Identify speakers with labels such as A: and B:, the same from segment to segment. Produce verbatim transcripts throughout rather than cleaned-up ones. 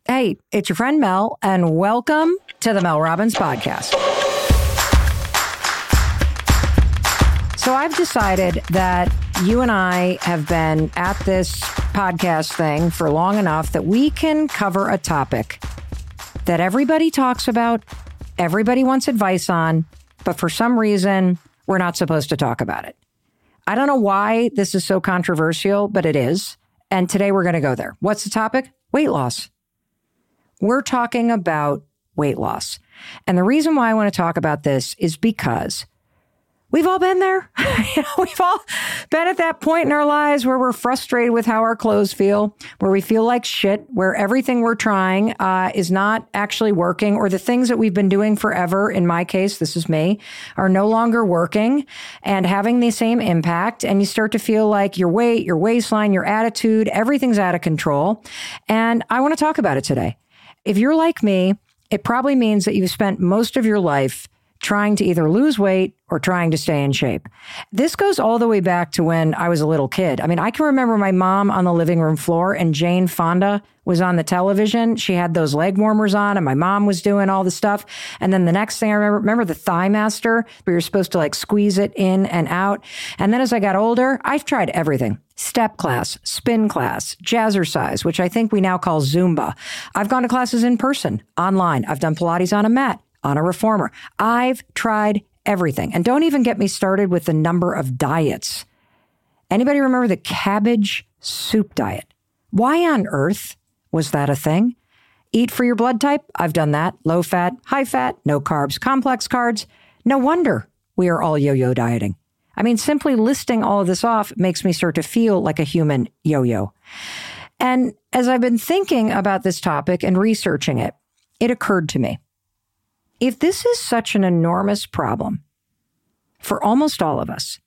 A: Hey, it's your friend Mel, and welcome to the Mel Robbins Podcast. So I've decided that you and I have been at this podcast thing for long enough that we can cover a topic that everybody talks about, everybody wants advice on, but for some reason, we're not supposed to talk about it. I don't know why this is so controversial, but it is. And today we're going to go there. What's the topic? Weight loss. We're talking about weight loss. And the reason why I want to talk about this is because we've all been there. you know, we've all been at that point in our lives where we're frustrated with how our clothes feel, where we feel like shit, where everything we're trying uh, is not actually working, or the things that we've been doing forever, in my case, this is me, are no longer working and having the same impact. And you start to feel like your weight, your waistline, your attitude, everything's out of control. And I want to talk about it today. If you're like me, it probably means that you've spent most of your life trying to either lose weight or trying to stay in shape. This goes all the way back to when I was a little kid. I mean, I can remember my mom on the living room floor and Jane Fonda was on the television. She had those leg warmers on and my mom was doing all the stuff. And then the next thing I remember, remember the Thigh Master, where you're supposed to like squeeze it in and out. And then as I got older, I've tried everything. Step class, spin class, jazzercise, which I think we now call Zumba. I've gone to classes in person, online. I've done Pilates on a mat, on a reformer. I've tried everything. And don't even get me started with the number of diets. Anybody remember the cabbage soup diet? Why on earth was that a thing? Eat for your blood type? I've done that. Low fat, high fat, no carbs, complex carbs. No wonder we are all yo-yo dieting. I mean, simply listing all of this off makes me start to feel like a human yo-yo. And as I've been thinking about this topic and researching it, it occurred to me, if this is such an enormous problem for almost all of us,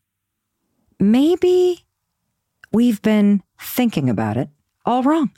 A: maybe we've been thinking about it all wrong.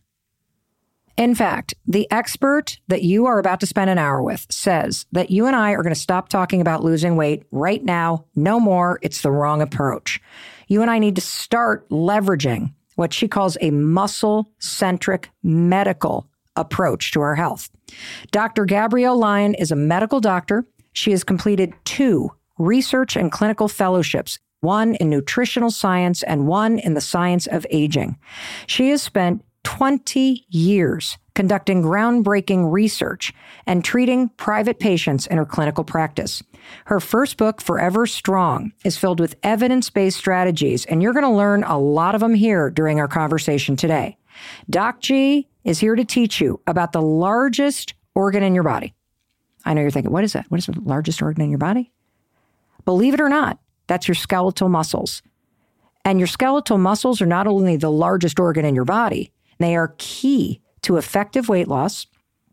A: In fact, the expert that you are about to spend an hour with says that you and I are going to stop talking about losing weight right now. No more. It's the wrong approach. You and I need to start leveraging what she calls a muscle-centric medical approach to our health. Doctor Gabrielle Lyon is a medical doctor. She has completed two research and clinical fellowships, one in nutritional science and one in the science of aging. She has spent twenty years conducting groundbreaking research and treating private patients in her clinical practice. Her first book, Forever Strong, is filled with evidence-based strategies, and you're going to learn a lot of them here during our conversation today. Doc G is here to teach you about the largest organ in your body. I know you're thinking, what is that? What is the largest organ in your body? Believe it or not, that's your skeletal muscles. And your skeletal muscles are not only the largest organ in your body, they are key to effective weight loss,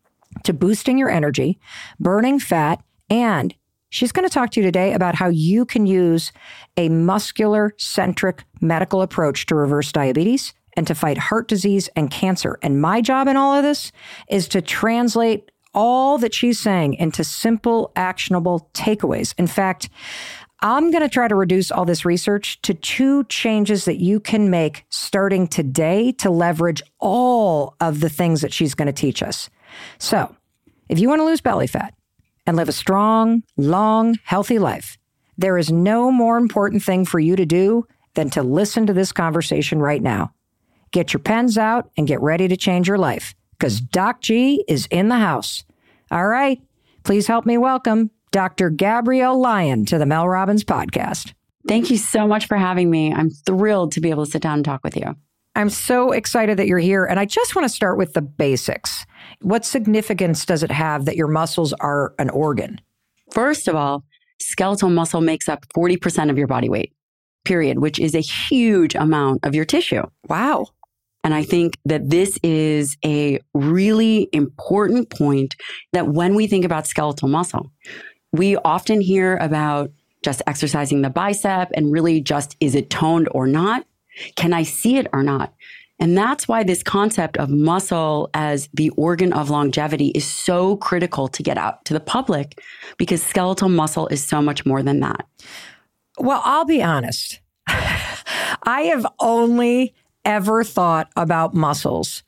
A: to boosting your energy, burning fat, and she's going to talk to you today about how you can use a muscular-centric medical approach to reverse diabetes and to fight heart disease and cancer. And my job in all of this is to translate all that she's saying into simple, actionable takeaways. In fact, I'm going to try to reduce all this research to two changes that you can make starting today to leverage all of the things that she's going to teach us. So if you want to lose belly fat and live a strong, long, healthy life, there is no more important thing for you to do than to listen to this conversation right now. Get your pens out and get ready to change your life, because Doc G is in the house. All right, please help me welcome Doctor Gabrielle Lyon to the Mel Robbins Podcast.
B: Thank you so much for having me. I'm thrilled to be able to sit down and talk with you.
A: I'm so excited that you're here. And I just want to start with the basics. What significance does it have that your muscles are an organ?
B: First of all, skeletal muscle makes up forty percent of your body weight, period, which is a huge amount of your tissue.
A: Wow.
B: And I think that this is a really important point, that when we think about skeletal muscle, we often hear about just exercising the bicep and really just, is it toned or not? Can I see it or not? And that's why this concept of muscle as the organ of longevity is so critical to get out to the public, because skeletal muscle is so much more than that.
A: Well, I'll be honest. I have only ever thought about muscles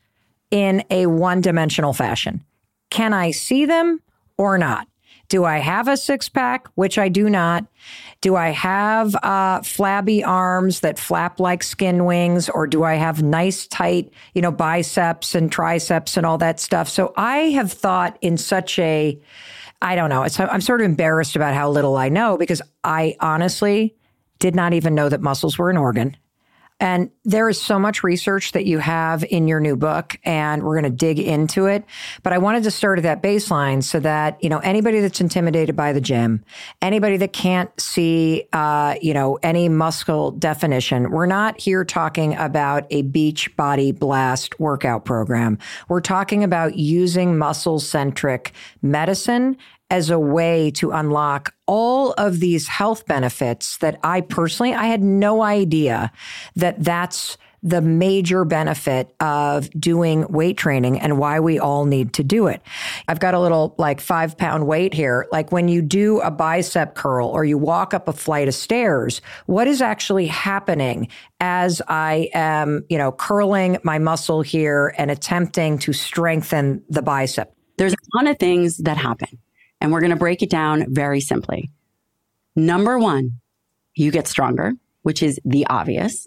A: in a one-dimensional fashion. Can I see them or not? Do I have a six-pack, which I do not? Do I have uh, flabby arms that flap like skin wings, or do I have nice, tight, you know, biceps and triceps and all that stuff? So I have thought in such a, I don't know, it's, I'm sort of embarrassed about how little I know, because I honestly did not even know that muscles were an organ. And there is so much research that you have in your new book, and we're going to dig into it. But I wanted to start at that baseline so that, you know, anybody that's intimidated by the gym, anybody that can't see, uh, you know, any muscle definition, we're not here talking about a beach body blast workout program. We're talking about using muscle-centric medicine as a way to unlock all of these health benefits that I personally, I had no idea that that's the major benefit of doing weight training and why we all need to do it. I've got a little like five pound weight here. Like when you do a bicep curl or you walk up a flight of stairs, what is actually happening as I am, you know, curling my muscle here and attempting to strengthen the bicep?
B: There's a ton of things that happen. And we're going to break it down very simply. Number one, you get stronger, which is the obvious.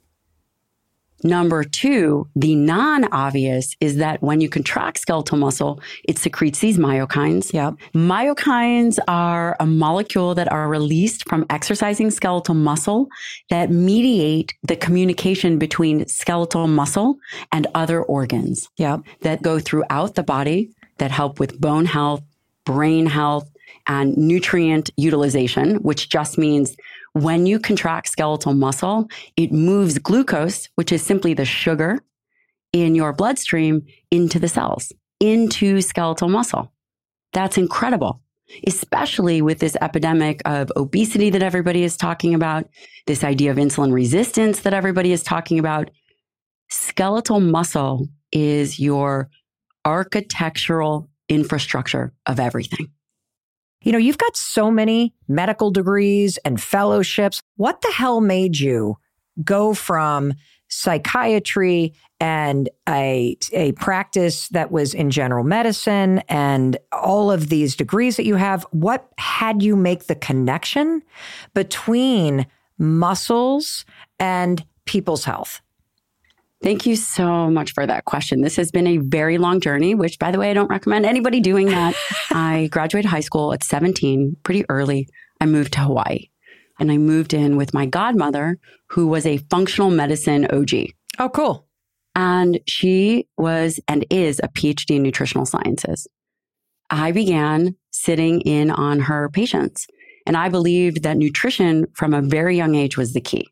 B: Number two, the non-obvious is that when you contract skeletal muscle, it secretes these myokines.
A: Yep.
B: Myokines are a molecule that are released from exercising skeletal muscle that mediate the communication between skeletal muscle and other organs.
A: Yep.
B: That go throughout the body, that help with bone health, brain health, and nutrient utilization, which just means when you contract skeletal muscle, it moves glucose, which is simply the sugar in your bloodstream, into the cells, into skeletal muscle. That's incredible, especially with this epidemic of obesity that everybody is talking about, this idea of insulin resistance that everybody is talking about. Skeletal muscle is your architectural infrastructure of everything.
A: You know, you've got so many medical degrees and fellowships. What the hell made you go from psychiatry and a, a practice that was in general medicine and all of these degrees that you have? What had you make the connection between muscles and people's health?
B: Thank you so much for that question. This has been a very long journey, which, by the way, I don't recommend anybody doing that. I graduated high school at seventeen, pretty early. I moved to Hawaii, and I moved in with my godmother, who was a functional medicine O G.
A: Oh, cool.
B: And she was and is a P H D in nutritional sciences. I began sitting in on her patients, and I believed that nutrition from a very young age was the key.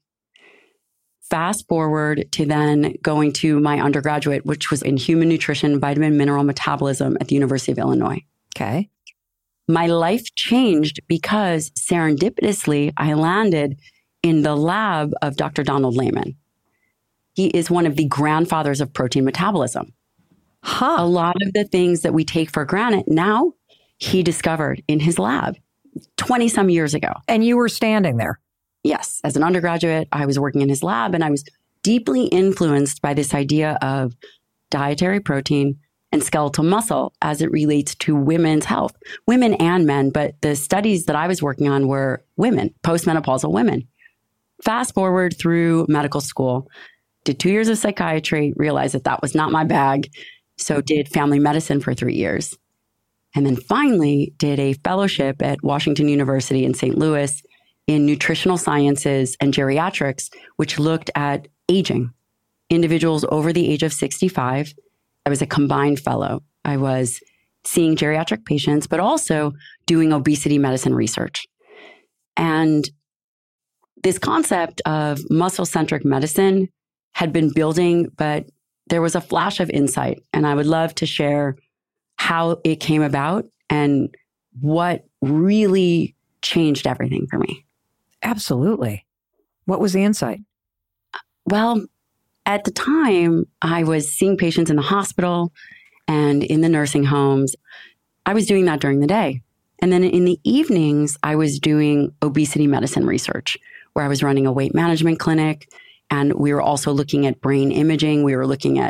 B: Fast forward to then going to my undergraduate, which was in human nutrition, vitamin, mineral metabolism at the University of Illinois.
A: Okay.
B: My life changed because serendipitously, I landed in the lab of Doctor Donald Layman. He is one of the grandfathers of protein metabolism.
A: Huh.
B: A lot of the things that we take for granted now, he discovered in his lab twenty some years ago.
A: And you were standing there.
B: Yes. As an undergraduate, I was working in his lab, and I was deeply influenced by this idea of dietary protein and skeletal muscle as it relates to women's health, women and men. But the studies that I was working on were women, postmenopausal women. Fast forward through medical school, did two years of psychiatry, realized that that was not my bag. So did family medicine for three years. And then finally did a fellowship at Washington University in Saint Louis in nutritional sciences and geriatrics, which looked at aging, individuals over the age of sixty-five. I was a combined fellow. I was seeing geriatric patients, but also doing obesity medicine research. And this concept of muscle-centric medicine had been building, but there was a flash of insight. And I would love to share how it came about and what really changed everything for me.
A: Absolutely. What was the insight?
B: Well, at the time, I was seeing patients in the hospital and in the nursing homes. I was doing that during the day. And then in the evenings, I was doing obesity medicine research, where I was running a weight management clinic. And we were also looking at brain imaging. We were looking at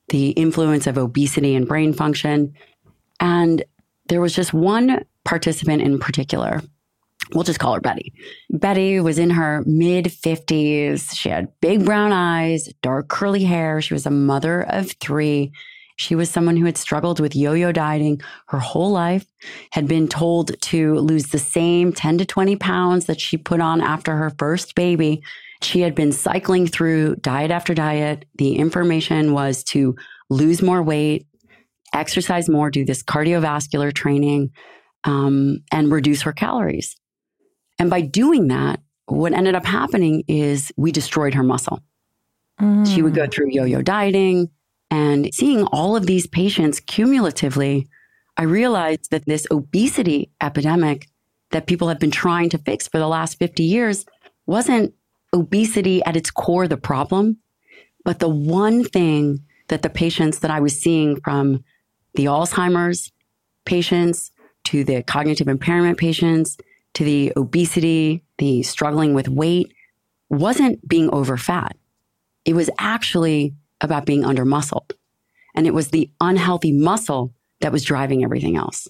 B: the influence of obesity and brain function. And there was just one participant in particular. We'll just call her Betty. Betty was in her mid fifties. She had big brown eyes, dark curly hair. She was a mother of three. She was someone who had struggled with yo-yo dieting her whole life, had been told to lose the same ten to twenty pounds that she put on after her first baby. She had been cycling through diet after diet. The information was to lose more weight, exercise more, do this cardiovascular training, um, and reduce her calories. And by doing that, what ended up happening is we destroyed her muscle. Mm. She would go through yo-yo dieting, and seeing all of these patients cumulatively, I realized that this obesity epidemic that people have been trying to fix for the last fifty years wasn't obesity at its core the problem, but the one thing that the patients that I was seeing, from the Alzheimer's patients to the cognitive impairment patients to the obesity, the struggling with weight, wasn't being over fat. It was actually about being under muscled. And it was the unhealthy muscle that was driving everything else.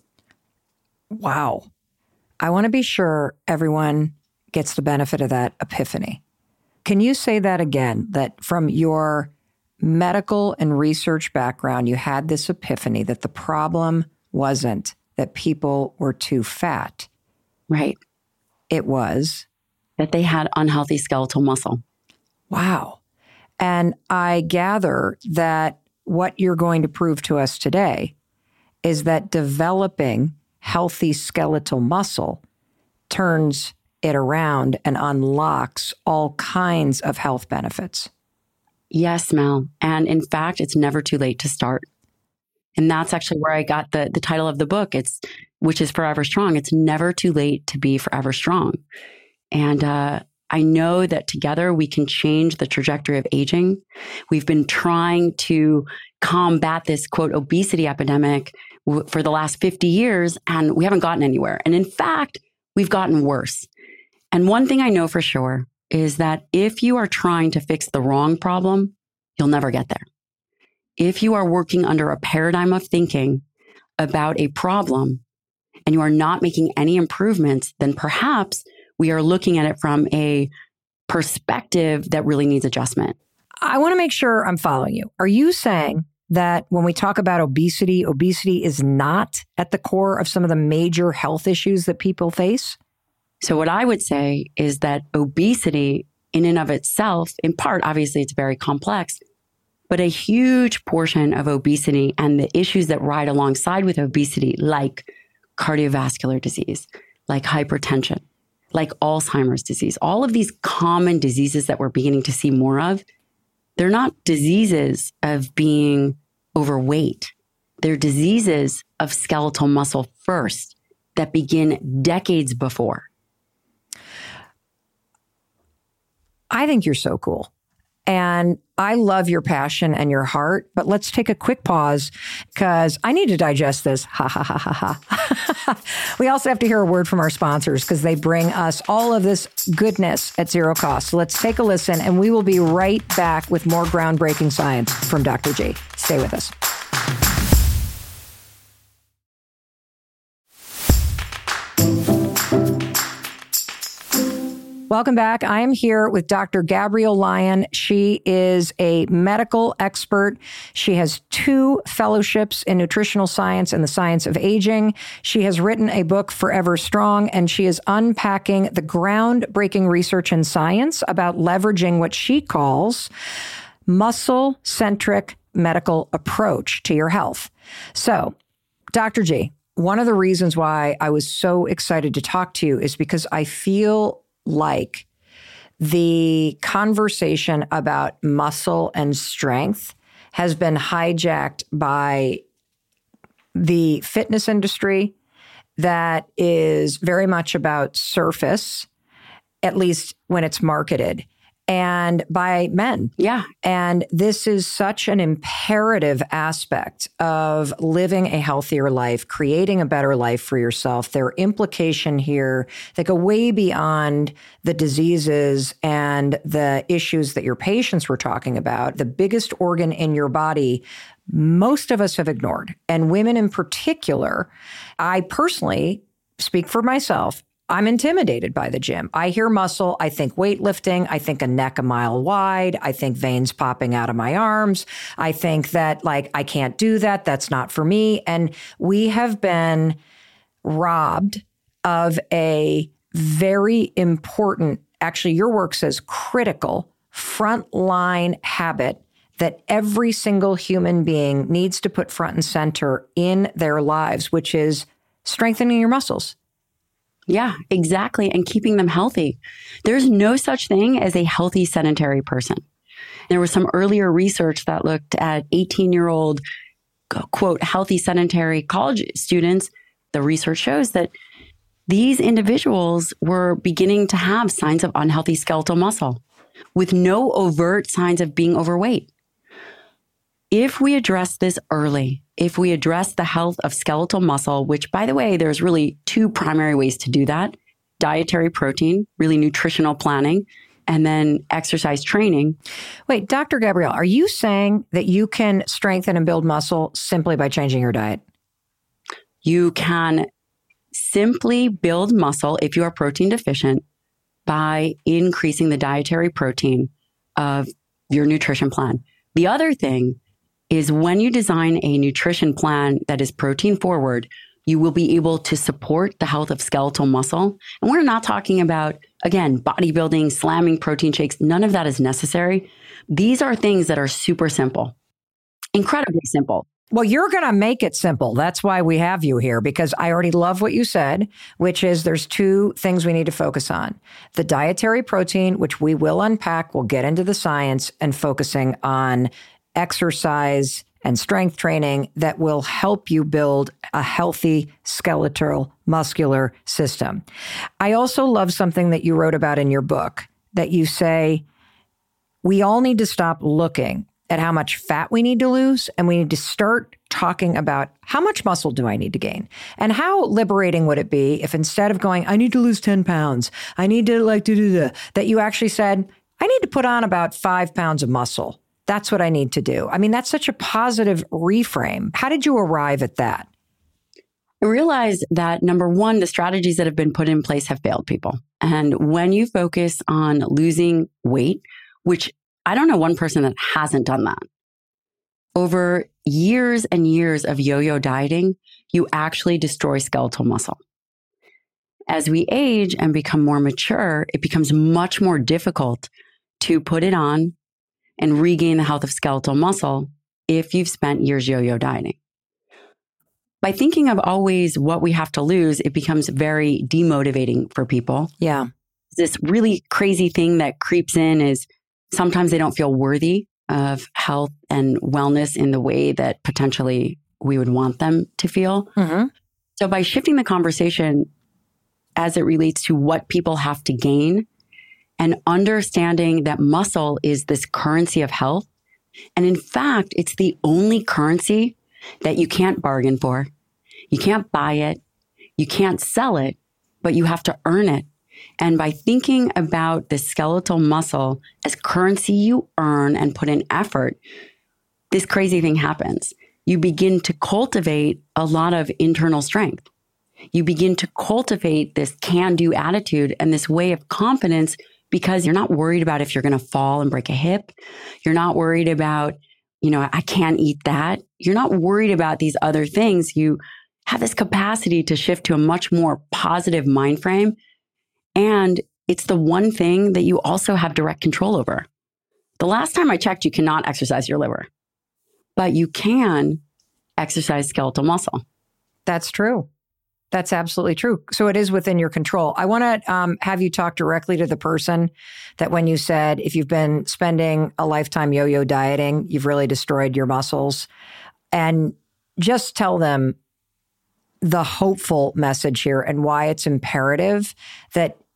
A: Wow. I want to be sure everyone gets the benefit of that epiphany. Can you say that again, that from your medical and research background, you had this epiphany that the problem wasn't that people were too fat.
B: Right.
A: It was
B: that they had unhealthy skeletal muscle.
A: Wow. And I gather that what you're going to prove to us today is that developing healthy skeletal muscle turns it around and unlocks all kinds of health benefits.
B: Yes, Mel. And in fact, it's never too late to start. And that's actually where I got the, the title of the book, It's which is Forever Strong. It's never too late to be forever strong. And uh, I know that together we can change the trajectory of aging. We've been trying to combat this, quote, obesity epidemic w- for the last fifty years, and we haven't gotten anywhere. And in fact, we've gotten worse. And one thing I know for sure is that if you are trying to fix the wrong problem, you'll never get there. If you are working under a paradigm of thinking about a problem and you are not making any improvements, then perhaps we are looking at it from a perspective that really needs adjustment.
A: I want to make sure I'm following you. Are you saying that when we talk about obesity, obesity is not at the core of some of the major health issues that people face?
B: So what I would say is that obesity in and of itself, in part, obviously it's very complex, but a huge portion of obesity and the issues that ride alongside with obesity, like cardiovascular disease, like hypertension, like Alzheimer's disease, all of these common diseases that we're beginning to see more of, they're not diseases of being overweight. They're diseases of skeletal muscle first that begin decades before.
A: I think you're so cool. And I love your passion and your heart, but let's take a quick pause because I need to digest this. Ha, ha, ha, ha, ha. We also have to hear a word from our sponsors because they bring us all of this goodness at zero cost. So let's take a listen and we will be right back with more groundbreaking science from Doctor G. Stay with us. Welcome back. I am here with Doctor Gabrielle Lyon. She is a medical expert. She has two fellowships in nutritional science and the science of aging. She has written a book, Forever Strong, and she is unpacking the groundbreaking research and science about leveraging what she calls muscle-centric medical approach to your health. So, Doctor G, one of the reasons why I was so excited to talk to you is because I feel like the conversation about muscle and strength has been hijacked by the fitness industry that is very much about surface, at least when it's marketed. and by men.
B: Yeah.
A: And this is such an imperative aspect of living a healthier life, creating a better life for yourself. There are implications here that go way beyond the diseases and the issues that your patients were talking about. The biggest organ in your body, most of us have ignored, and women in particular. I personally speak for myself. I'm intimidated by the gym. I hear muscle. I think weightlifting. I think a neck a mile wide. I think veins popping out of my arms. I think that, like, I can't do that. That's not for me. And we have been robbed of a very important, actually, your work says critical, frontline habit that every single human being needs to put front and center in their lives, which is strengthening your muscles.
B: Yeah, exactly. And keeping them healthy. There's no such thing as a healthy sedentary person. There was some earlier research that looked at eighteen-year-old, quote, healthy sedentary college students. The research shows that these individuals were beginning to have signs of unhealthy skeletal muscle with no overt signs of being overweight. If we address this early, if we address the health of skeletal muscle, which, by the way, there's really two primary ways to do that: dietary protein, really nutritional planning, and then exercise training.
A: Wait, Doctor Gabrielle, are you saying that you can strengthen and build muscle simply by changing your diet?
B: You can simply build muscle if you are protein deficient by increasing the dietary protein of your nutrition plan. The other thing is, when you design a nutrition plan that is protein forward, you will be able to support the health of skeletal muscle. And we're not talking about, again, bodybuilding, slamming protein shakes. None of that is necessary. These are things that are super simple, incredibly simple.
A: Well, you're going to make it simple. That's why we have you here, because I already love what you said, which is there's two things we need to focus on. The dietary protein, which we will unpack, we'll get into the science, and focusing on exercise and strength training that will help you build a healthy skeletal muscular system. I also love something that you wrote about in your book, that you say we all need to stop looking at how much fat we need to lose, and we need to start talking about how much muscle do I need to gain? And how liberating would it be if, instead of going, I need to lose ten pounds, I need to like do do that you actually said, I need to put on about five pounds of muscle. That's what I need to do. I mean, that's such a positive reframe. How did you arrive at that?
B: I realized that, number one, the strategies that have been put in place have failed people. And when you focus on losing weight, which I don't know one person that hasn't done that, over years and years of yo-yo dieting, you actually destroy skeletal muscle. As we age and become more mature, it becomes much more difficult to put it on and regain the health of skeletal muscle if you've spent years yo-yo dieting. By thinking of always what we have to lose, it becomes very demotivating for people.
A: Yeah.
B: This really crazy thing that creeps in is sometimes they don't feel worthy of health and wellness in the way that potentially we would want them to feel.
A: Mm-hmm.
B: So by shifting the conversation as it relates to what people have to gain, and understanding that muscle is this currency of health. And in fact, it's the only currency that you can't bargain for. You can't buy it. You can't sell it, but you have to earn it. And by thinking about the skeletal muscle as currency you earn and put in effort, this crazy thing happens. You begin to cultivate a lot of internal strength. You begin to cultivate this can-do attitude and this way of confidence, because you're not worried about if you're going to fall and break a hip. You're not worried about, you know, I can't eat that. You're not worried about these other things. You have this capacity to shift to a much more positive mind frame. And it's the one thing that you also have direct control over. The last time I checked, you cannot exercise your liver, but you can exercise skeletal muscle.
A: That's true. That's absolutely true. So it is within your control. I want to um, have you talk directly to the person that, when you said, if you've been spending a lifetime yo-yo dieting, you've really destroyed your muscles, and just tell them the hopeful message here and why it's imperative that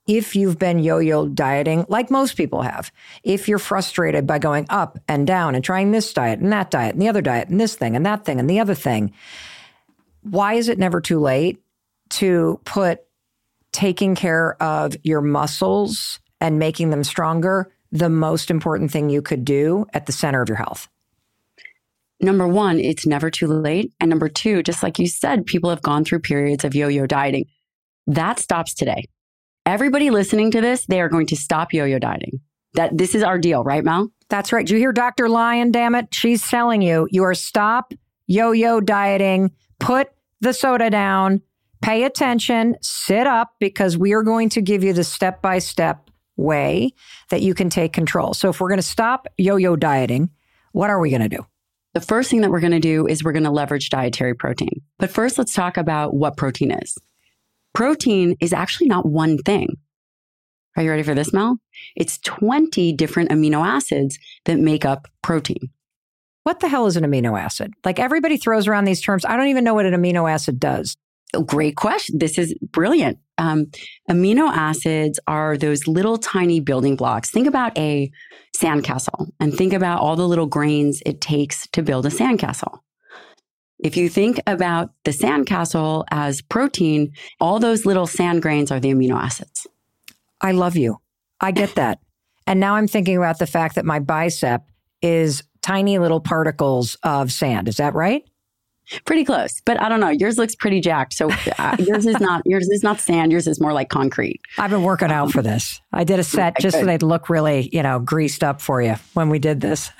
A: if you've been yo-yo dieting, like most people have, if you're frustrated by going up and down and trying this diet and that diet and the other diet and this thing and that thing and the other thing, why is it never too late to put taking care of your muscles and making them stronger the most important thing you could do at the center of your health?
B: Number one, it's never too late. And number two, just like you said, people have gone through periods of yo-yo dieting. That stops today. Everybody listening to this, they are going to stop yo-yo dieting. That this is our deal, right, Mel?
A: That's right. Did you hear Doctor Lyon, damn it? She's telling you, you are stop yo-yo dieting, put the soda down, pay attention, sit up, because we are going to give you the step-by-step way that you can take control. So if we're going to stop yo-yo dieting, what are we going to do?
B: The first thing that we're going to do is we're going to leverage dietary protein. But first, let's talk about what protein is. Protein is actually not one thing. Are you ready for this, Mel? It's twenty different amino acids that make up protein.
A: What the hell is an amino acid? Like, everybody throws around these terms. I don't even know what an amino acid does.
B: Oh, great question. This is brilliant. Um, amino acids are those little tiny building blocks. Think about a sandcastle and think about all the little grains it takes to build a sandcastle. If you think about the sandcastle as protein, all those little sand grains are the amino acids.
A: I love you. I get that. And now I'm thinking about the fact that my bicep is tiny little particles of sand. Is that right?
B: Pretty close, but I don't know. Yours looks pretty jacked. So uh, yours is not, yours is not sand. Yours is more like concrete.
A: I've been working out for this. I did a set just so they'd look really, you know, greased up for you when we did this.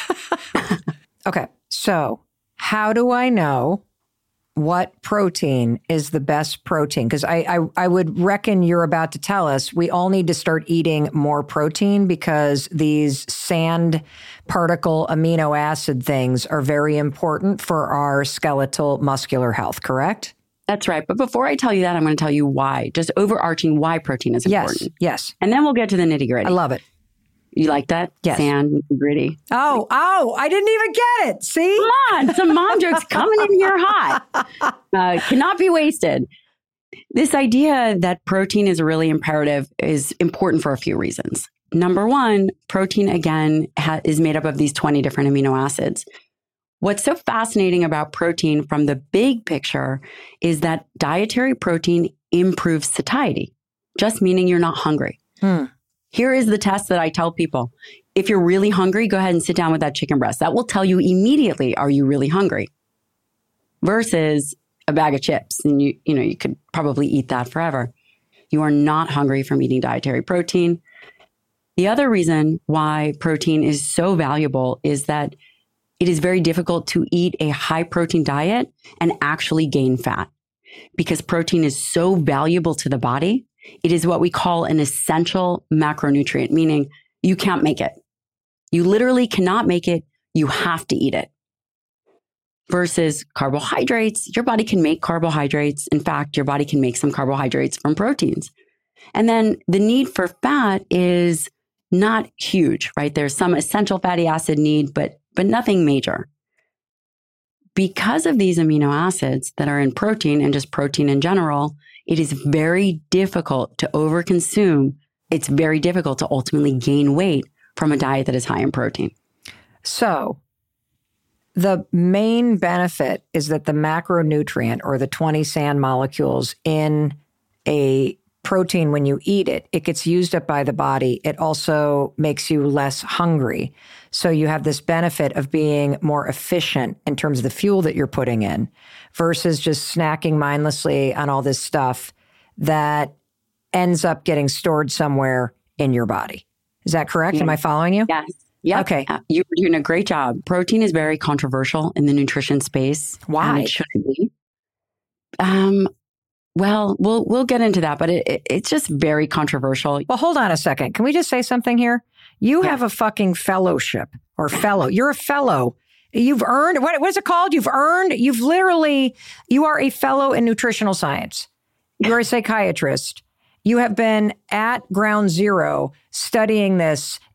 A: Okay. So how do I know what protein is the best protein? Because I, I I would reckon you're about to tell us we all need to start eating more protein because these sand particle amino acid things are very important for our skeletal muscular health, correct?
B: That's right. But before I tell you that, I'm going to tell you why, just overarching why protein is important.
A: Yes, yes.
B: And then we'll get to the nitty gritty.
A: I love it.
B: You like that?
A: Yes.
B: Sand, gritty.
A: Oh, oh, I didn't even get it. See?
B: Come on. Some mom jokes coming in here hot. Uh, cannot be wasted. This idea that protein is really imperative is important for a few reasons. Number one, protein, again, ha- is made up of these twenty different amino acids. What's so fascinating about protein from the big picture is that dietary protein improves satiety, just meaning you're not hungry.
A: Hmm.
B: Here is the test that I tell people. If you're really hungry, go ahead and sit down with that chicken breast. That will tell you immediately, are you really hungry? Versus a bag of chips. And you, you know, you could probably eat that forever. You are not hungry from eating dietary protein. The other reason why protein is so valuable is that it is very difficult to eat a high protein diet and actually gain fat because protein is so valuable to the body. It is what we call an essential macronutrient, meaning you can't make it. You literally cannot make it. You have to eat it. Versus carbohydrates, your body can make carbohydrates. In fact, your body can make some carbohydrates from proteins. And then the need for fat is not huge, right? There's some essential fatty acid need, but, but nothing major. Because of these amino acids that are in protein and just protein in general, it is very difficult to overconsume. It's very difficult to ultimately gain weight from a diet that is high in protein.
A: So the main benefit is that the macronutrient or the twenty sand molecules in a protein, when you eat it, it gets used up by the body. It also makes you less hungry. So you have this benefit of being more efficient in terms of the fuel that you're putting in versus just snacking mindlessly on all this stuff that ends up getting stored somewhere in your body. Is that correct?
B: Yeah.
A: Am I following you?
B: Yes. Yeah.
A: Okay.
B: Uh, you're doing a great job. Protein is very controversial in the nutrition space.
A: Why?
B: And it shouldn't be. Um, well, we'll we'll get into that, but it, it, it's just very controversial.
A: Well, hold on a second. Can we just say something here? You
B: Yeah.
A: have a fucking fellowship or fellow. You're a fellow. You've earned, what, what is it called? You've earned, you've literally, you are a fellow in nutritional science. You're a psychiatrist. You have been at ground zero studying this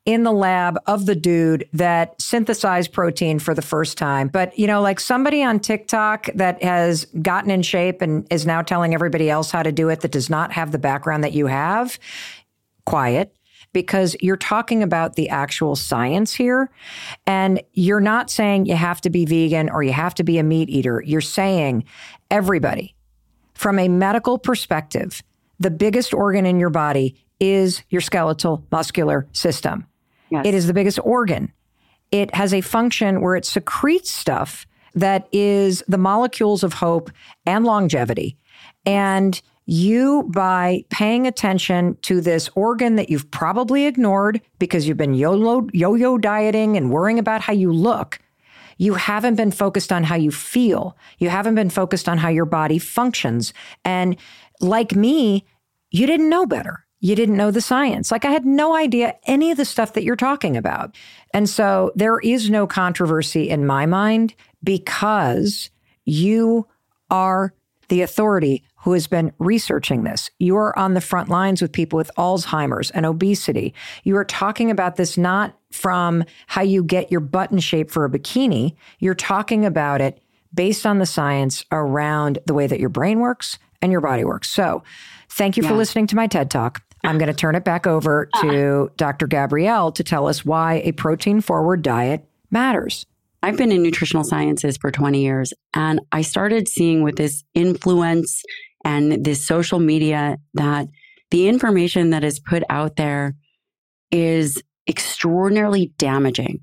A: in the lab of the dude that synthesized protein for the first time. But, you know, like somebody on TikTok that has gotten in shape and is now telling everybody else how to do it that does not have the background that you have, quiet. Because you're talking about the actual science here. And you're not saying you have to be vegan or you have to be a meat eater. You're saying everybody, from a medical perspective, the biggest organ in your body is your skeletal muscular system. Yes. It is the biggest organ. It has a function where it secretes stuff that is the molecules of hope and longevity. And you, by paying attention to this organ that you've probably ignored because you've been yo-yo, yo-yo dieting and worrying about how you look, you haven't been focused on how you feel. You haven't been focused on how your body functions. And like me, you didn't know better. You didn't know the science. Like I had no idea any of the stuff that you're talking about. And so there is no controversy in my mind because you are the authority who has been researching this. You are on the front lines with people with Alzheimer's and obesity. You are talking about this not from how you get your butt in shape for a bikini. You're talking about it based on the science around the way that your brain works and your body works. So thank you yeah. for listening to my TED Talk. I'm going to turn it back over to uh, Doctor Gabrielle to tell us why a protein-forward diet matters.
B: I've been in nutritional sciences for twenty years, and I started seeing with this influence and this social media that the information that is put out there is extraordinarily damaging.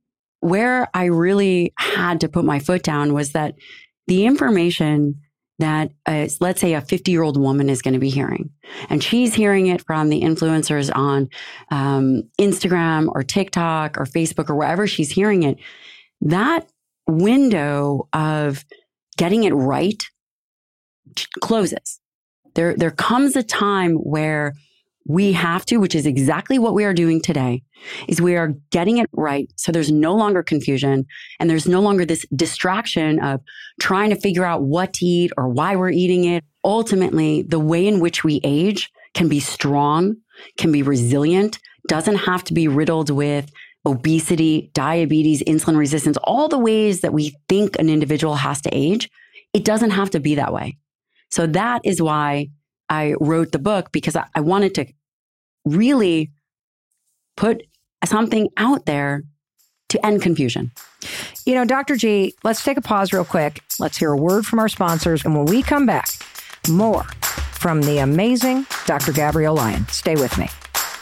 B: Where I really had to put my foot down was that the information that, uh, let's say, a fifty-year-old woman is going to be hearing, and she's hearing it from the influencers on um, Instagram or TikTok or Facebook or wherever she's hearing it, that window of getting it right closes. There, there comes a time where we have to, which is exactly what we are doing today, is we are getting it right. So there's no longer confusion and there's no longer this distraction of trying to figure out what to eat or why we're eating it. Ultimately, the way in which we age can be strong, can be resilient, doesn't have to be riddled with obesity, diabetes, insulin resistance, all the ways that we think an individual has to age. It doesn't have to be that way. So that is why I wrote the book, because I, I wanted to really put something out there to end confusion.
A: You know, Doctor G, let's take a pause real quick. Let's hear a word from our sponsors. And when we come back, more from the amazing Doctor Gabrielle Lyon. Stay with me.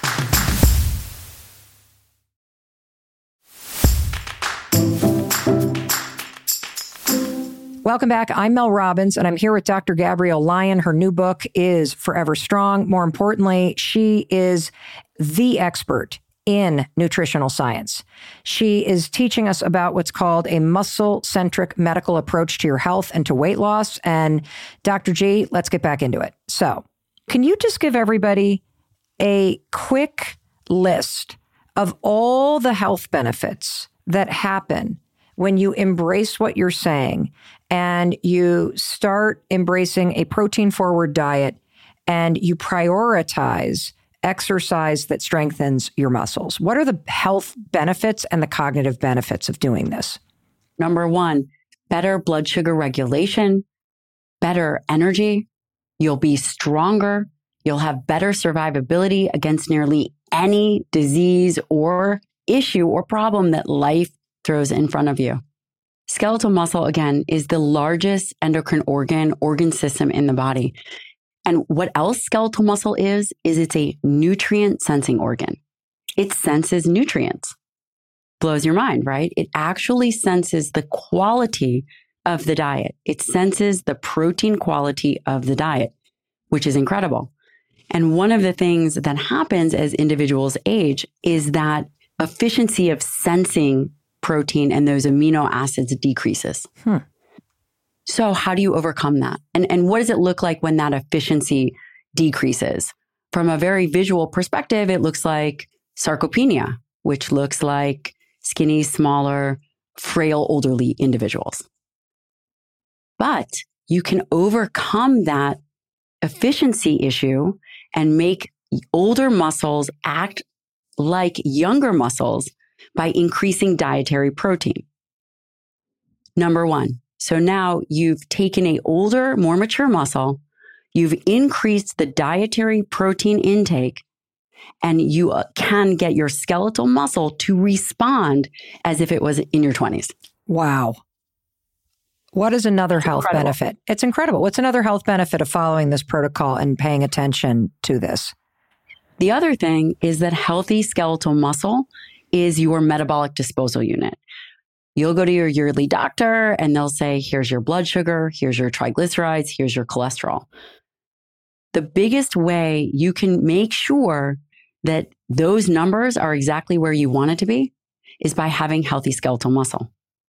A: Welcome back. I'm Mel Robbins, and I'm here with Doctor Gabrielle Lyon. Her new book is Forever Strong. More importantly, she is the expert in nutritional science. She is teaching us about what's called a muscle-centric medical approach to your health and to weight loss. And Doctor G, let's get back into it. So, can you just give everybody a quick list of all the health benefits that happen when you embrace what you're saying and you start embracing a protein-forward diet and you prioritize exercise that strengthens your muscles? What are the health benefits and the cognitive benefits of doing this?
B: Number one, better blood sugar regulation, better energy. You'll be stronger. You'll have better survivability against nearly any disease or issue or problem that life throws in front of you. Skeletal muscle, again, is the largest endocrine organ, organ system in the body. And what else skeletal muscle is, is it's a nutrient sensing organ. It senses nutrients. Blows your mind, right? It actually senses the quality of the diet. It senses the protein quality of the diet, which is incredible. And one of the things that happens as individuals age is that efficiency of sensing protein and those amino acids decreases. Hmm. So how do you overcome that? And, and what does it look like when that efficiency decreases? From a very visual perspective, it looks like sarcopenia, which looks like skinny, smaller, frail, elderly individuals. But you can overcome that efficiency issue and make older muscles act like younger muscles by increasing dietary protein. Number one. So now you've taken a older, more mature muscle, you've increased the dietary protein intake, and you uh, can get your skeletal muscle to respond as if it was in your twenties.
A: Wow. What is another it's health incredible. benefit? It's incredible. What's another health benefit of following this protocol and paying attention to this?
B: The other thing is that healthy skeletal muscle is your metabolic disposal unit. You'll go to your yearly doctor and they'll say, here's your blood sugar, here's your triglycerides, here's your cholesterol. The biggest way you can make sure that those numbers are exactly where you want it to be is by having healthy skeletal muscle.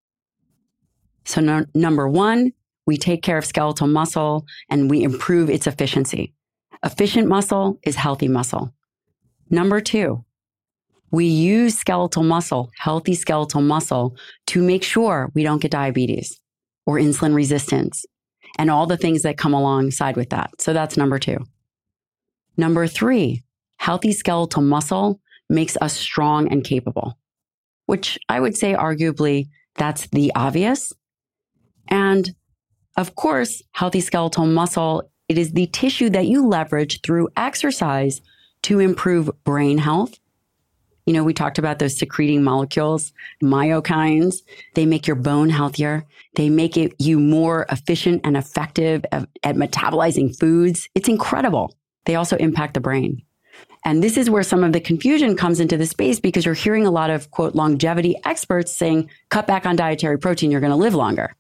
B: So no, number one, we take care of skeletal muscle and we improve its efficiency. Efficient muscle is healthy muscle. Number two, we use skeletal muscle, healthy skeletal muscle, to make sure we don't get diabetes or insulin resistance and all the things that come alongside with that. So that's number two. Number three, healthy skeletal muscle makes us strong and capable, which I would say arguably that's the obvious. And of course, healthy skeletal muscle, it is the tissue that you leverage through exercise to improve brain health. You know, we talked about those secreting molecules, myokines. They make your bone healthier. They make it you more efficient and effective at, at metabolizing foods. It's incredible. They also impact the brain. And this is where some of the confusion comes into the space because you're hearing a lot of, quote, longevity experts saying, cut back on dietary protein, you're going to live longer.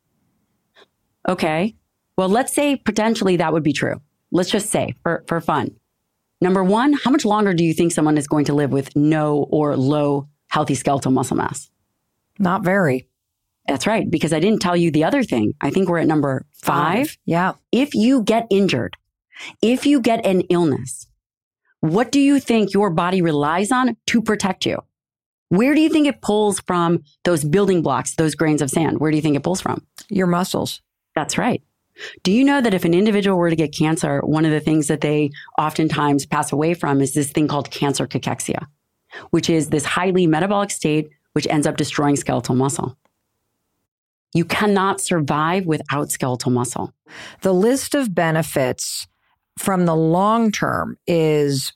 B: Okay, well, let's say potentially that would be true. Let's just say for, for fun. Number one, how much longer do you think someone is going to live with no or low healthy skeletal muscle mass?
A: Not very.
B: That's right, because I didn't tell you the other thing. I think we're at number five.
A: five. Yeah.
B: If you get injured, if you get an illness, what do you think your body relies on to protect you? Where do you think it pulls from those building blocks, those grains of sand? Where do you think it pulls from?
A: Your muscles.
B: That's right. Do you know that if an individual were to get cancer, one of the things that they oftentimes pass away from is this thing called cancer cachexia, which is this highly metabolic state which ends up destroying skeletal muscle. You cannot survive without skeletal muscle.
A: The list of benefits from the long term is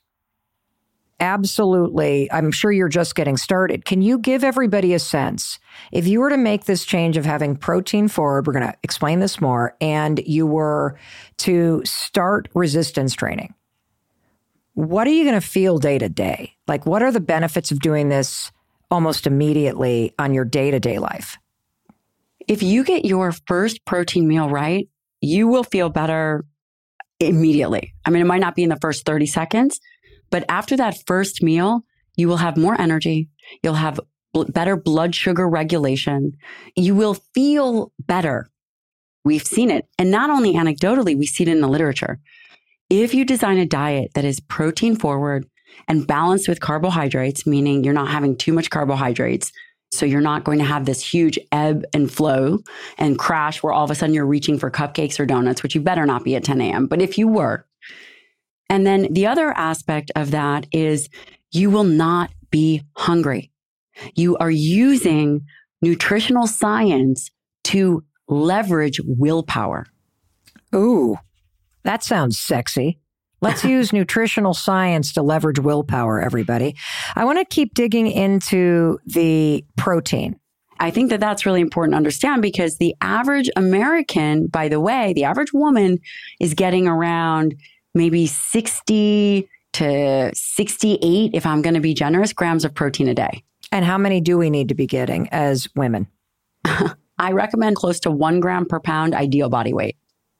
A: absolutely, I'm sure you're just getting started. Can you give everybody a sense? If you were to make this change of having protein forward, we're going to explain this more, and you were to start resistance training, what are you going to feel day to day? Like, what are the benefits of doing this almost immediately on your day-to-day life?
B: If you get your first protein meal right, you will feel better immediately. I mean, it might not be in the first thirty seconds, but after that first meal, you will have more energy. You'll have bl- better blood sugar regulation. You will feel better. We've seen it. And not only anecdotally, we see it in the literature. If you design a diet that is protein forward and balanced with carbohydrates, meaning you're not having too much carbohydrates, so you're not going to have this huge ebb and flow and crash where all of a sudden you're reaching for cupcakes or donuts, which you better not be at ten a.m. But if you were, and then the other aspect of that is you will not be hungry. You are using nutritional science to leverage willpower.
A: Ooh, that sounds sexy. Let's use nutritional science to leverage willpower, everybody. I want to keep digging into the protein.
B: I think that that's really important to understand because the average American, by the way, the average woman is getting around maybe sixty to sixty-eight, if I'm going to be generous, grams of protein a day.
A: And how many do we need to be getting as women?
B: I recommend close to one gram per pound ideal body weight.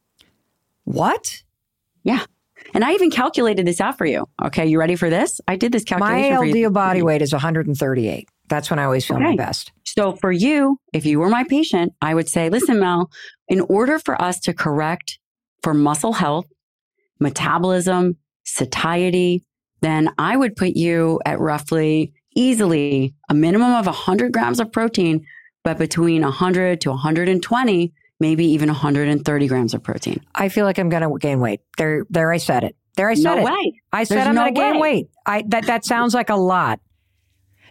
A: What?
B: Yeah. And I even calculated this out for you. Okay, you ready for this? I did this calculation
A: My
B: for you.
A: My ideal body weight is one hundred thirty-eight. That's when I always feel okay. my best.
B: So for you, if you were my patient, I would say, listen, Mel, in order for us to correct for muscle health, metabolism, satiety, then I would put you at roughly easily a minimum of one hundred grams of protein, but between one hundred to one hundred twenty, maybe even one hundred thirty grams of protein.
A: I feel like I'm going to gain weight. There, there I said it. There I said
B: no
A: it.
B: Way.
A: I said
B: There's
A: I'm
B: no
A: going to gain
B: way.
A: weight. I that that sounds like a lot.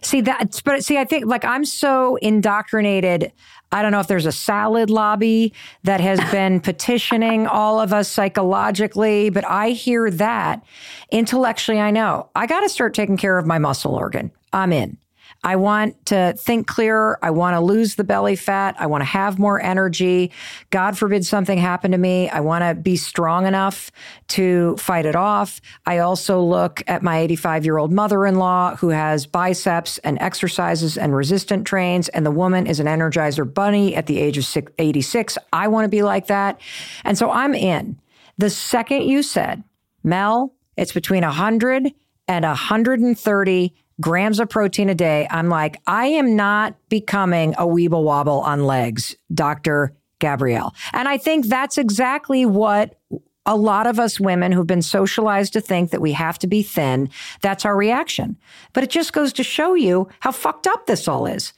A: See, that's, but see, I think like I'm so indoctrinated. I don't know if there's a salad lobby that has been petitioning all of us psychologically, but I hear that. Intellectually, I know I got to start taking care of my muscle organ. I'm in. I want to think clearer. I want to lose the belly fat. I want to have more energy. God forbid something happened to me. I want to be strong enough to fight it off. I also look at my eighty-five-year-old mother-in-law who has biceps and exercises and resistant trains, and the woman is an Energizer bunny at the age of eighty-six. I want to be like that. And so I'm in. The second you said, Mel, it's between one hundred and one hundred thirty grams of protein a day, I'm like, I am not becoming a weeble wobble on legs, Doctor Gabrielle. And I think that's exactly what a lot of us women who've been socialized to think that we have to be thin, that's our reaction. But it just goes to show you how fucked up this all is.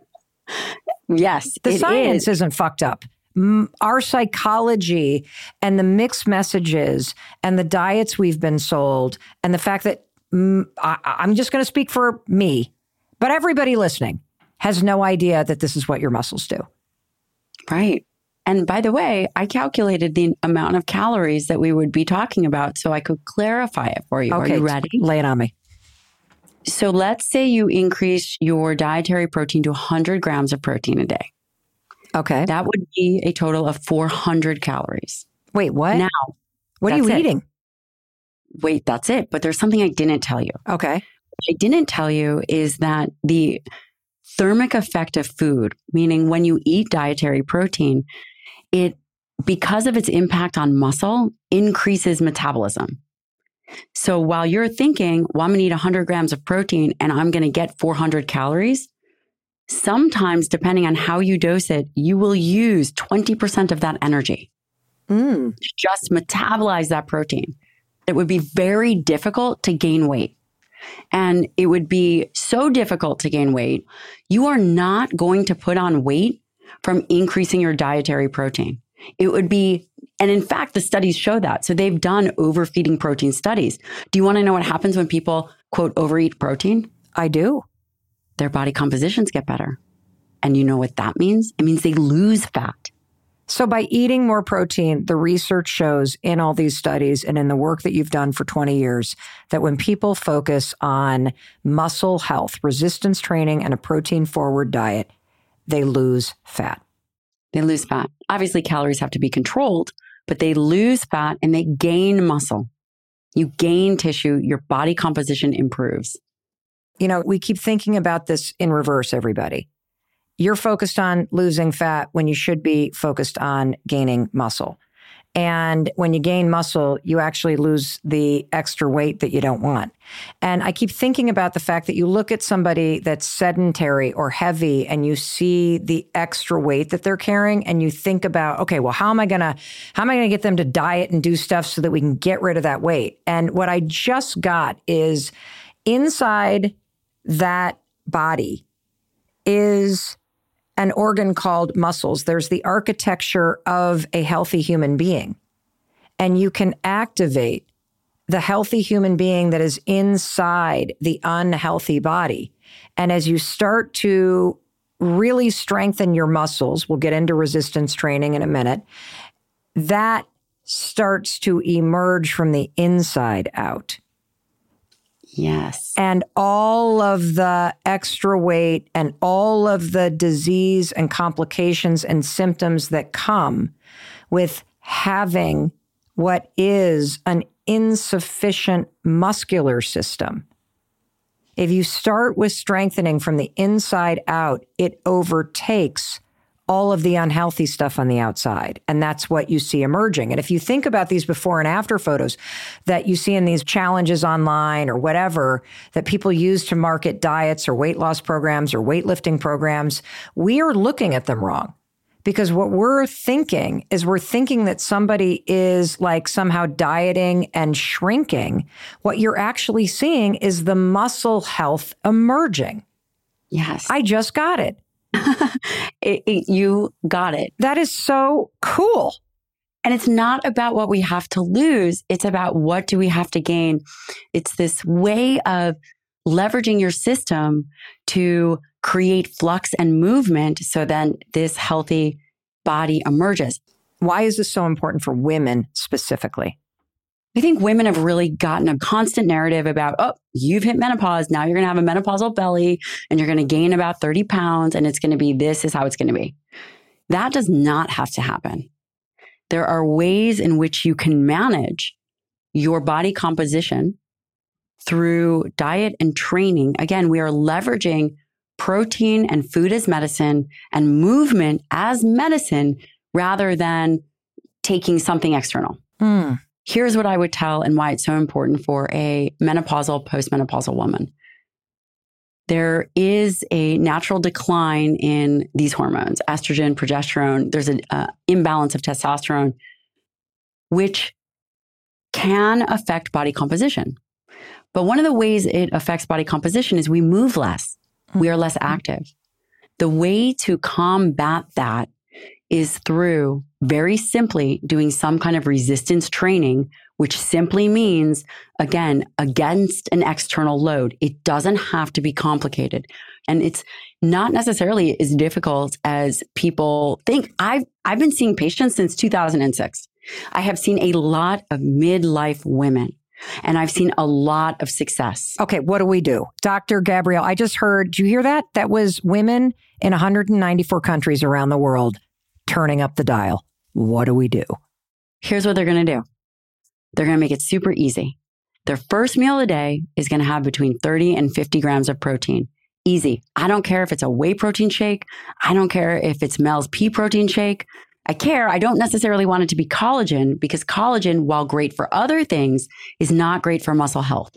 B: Yes,
A: the science is. isn't fucked up. Our psychology and the mixed messages and the diets we've been sold and the fact that Mm, I, I'm just going to speak for me, but everybody listening has no idea that this is what your muscles do.
B: Right. And by the way, I calculated the amount of calories that we would be talking about so I could clarify it for you.
A: Okay,
B: are you ready?
A: Lay it on me.
B: So let's say you increase your dietary protein to one hundred grams of protein a day.
A: Okay.
B: That would be a total of four hundred calories.
A: Wait, what?
B: Now,
A: what are you
B: it.
A: eating?
B: Wait, that's it. But there's something I didn't tell you.
A: Okay.
B: What I didn't tell you is that the thermic effect of food, meaning when you eat dietary protein, it, because of its impact on muscle, increases metabolism. So while you're thinking, well, I'm going to eat one hundred grams of protein and I'm going to get four hundred calories, sometimes, depending on how you dose it, you will use twenty percent of that energy
A: mm.
B: to just metabolize that protein. It would be very difficult to gain weight. And it would be so difficult to gain weight, you are not going to put on weight from increasing your dietary protein. It would be, and in fact, the studies show that. So they've done overfeeding protein studies. Do you want to know what happens when people, quote, overeat protein?
A: I do.
B: Their body compositions get better. And you know what that means? It means they lose fat.
A: So by eating more protein, the research shows in all these studies and in the work that you've done for twenty years, that when people focus on muscle health, resistance training, and a protein-forward diet, they lose fat.
B: They lose fat. Obviously, calories have to be controlled, but they lose fat and they gain muscle. You gain tissue, your body composition improves.
A: You know, we keep thinking about this in reverse, everybody. You're focused on losing fat when you should be focused on gaining muscle. And when you gain muscle, you actually lose the extra weight that you don't want. And I keep thinking about the fact that you look at somebody that's sedentary or heavy and you see the extra weight that they're carrying and you think about, okay, well, how am I going to, how am I going to get them to diet and do stuff so that we can get rid of that weight? And what I just got is inside that body is an organ called muscles. There's the architecture of a healthy human being. And you can activate the healthy human being that is inside the unhealthy body. And as you start to really strengthen your muscles, we'll get into resistance training in a minute, that starts to emerge from the inside out.
B: Yes.
A: And all of the extra weight and all of the disease and complications and symptoms that come with having what is an insufficient muscular system. If you start with strengthening from the inside out, it overtakes all of the unhealthy stuff on the outside. And that's what you see emerging. And if you think about these before and after photos that you see in these challenges online or whatever that people use to market diets or weight loss programs or weightlifting programs, we are looking at them wrong. Because what we're thinking is we're thinking that somebody is like somehow dieting and shrinking. What you're actually seeing is the muscle health emerging.
B: Yes.
A: I just got it.
B: it, it. You got it.
A: That is so cool.
B: And it's not about what we have to lose. It's about what do we have to gain. It's this way of leveraging your system to create flux and movement so then this healthy body emerges.
A: Why is this so important for women specifically?
B: I think women have really gotten a constant narrative about, oh, you've hit menopause. Now you're going to have a menopausal belly and you're going to gain about thirty pounds and it's going to be, this is how it's going to be. That does not have to happen. There are ways in which you can manage your body composition through diet and training. Again, we are leveraging protein and food as medicine and movement as medicine rather than taking something external.
A: Mm.
B: Here's what I would tell and why it's so important for a menopausal, postmenopausal woman. There is a natural decline in these hormones, estrogen, progesterone. There's an uh, imbalance of testosterone, which can affect body composition. But one of the ways it affects body composition is we move less. We are less active. The way to combat that is through very simply doing some kind of resistance training, which simply means, again, against an external load. It doesn't have to be complicated. And it's not necessarily as difficult as people think. I've, I've been seeing patients since two thousand six. I have seen a lot of midlife women. And I've seen a lot of success.
A: Okay, what do we do? Doctor Gabrielle, I just heard, did you hear that? That was women in one hundred ninety-four countries around the world turning up the dial. What do we do?
B: Here's what they're going to do. They're going to make it super easy. Their first meal of the day is going to have between thirty and fifty grams of protein. Easy. I don't care if it's a whey protein shake. I don't care if it's Mel's pea protein shake. I care. I don't necessarily want it to be collagen because collagen, while great for other things, is not great for muscle health.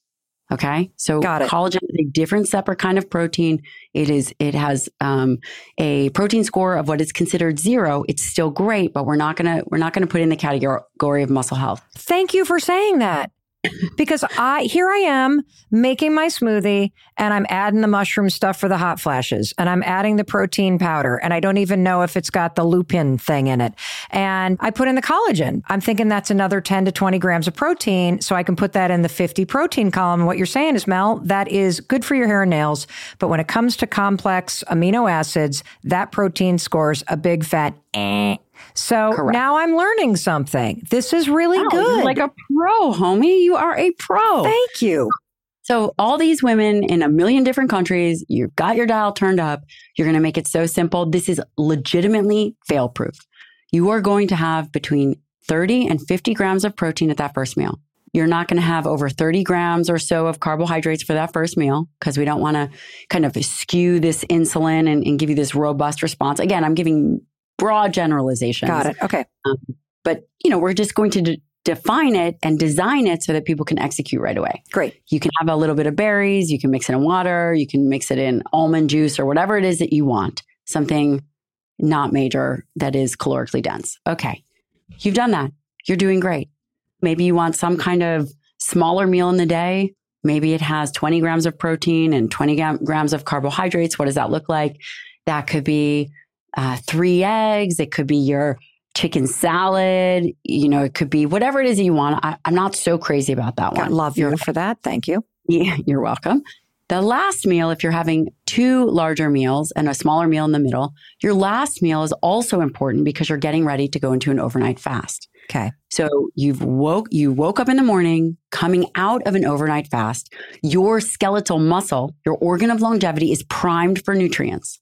B: Okay. So collagen is a different separate kind of protein. It is, it has um, a protein score of what is considered zero. It's still great, but we're not going to, we're not going to put it in the category of muscle health.
A: Thank you for saying that. Because I, here I am making my smoothie and I'm adding the mushroom stuff for the hot flashes and I'm adding the protein powder and I don't even know if it's got the lupin thing in it. And I put in the collagen. I'm thinking that's another ten to twenty grams of protein. So I can put that in the fifty protein column. And what you're saying is, Mel, that is good for your hair and nails. But when it comes to complex amino acids, that protein scores a big fat eh. So Correct. Now I'm learning something. This is really wow, good.
B: You're like a pro, homie. You are a pro.
A: Thank you.
B: So all these women in a million different countries, you've got your dial turned up. You're going to make it so simple. This is legitimately fail-proof. You are going to have between thirty and fifty grams of protein at that first meal. You're not going to have over thirty grams or so of carbohydrates for that first meal because we don't want to kind of skew this insulin and, and give you this robust response. Again, I'm giving broad generalizations.
A: Got it. Okay.
B: Um, but, you know, we're just going to de- define it and design it so that people can execute right away.
A: Great.
B: You can have a little bit of berries. You can mix it in water. You can mix it in almond juice or whatever it is that you want. Something not major that is calorically dense. Okay. You've done that. You're doing great. Maybe you want some kind of smaller meal in the day. Maybe it has twenty grams of protein and twenty grams of carbohydrates. What does that look like? That could be Uh, three eggs. It could be your chicken salad. You know, it could be whatever it is that you want. I, I'm not so crazy about that one.
A: I love you for that. Thank you.
B: Yeah, you're welcome. The last meal, if you're having two larger meals and a smaller meal in the middle, your last meal is also important because you're getting ready to go into an overnight fast.
A: Okay.
B: So you've woke, you woke up in the morning, coming out of an overnight fast. Your skeletal muscle, your organ of longevity, is primed for nutrients.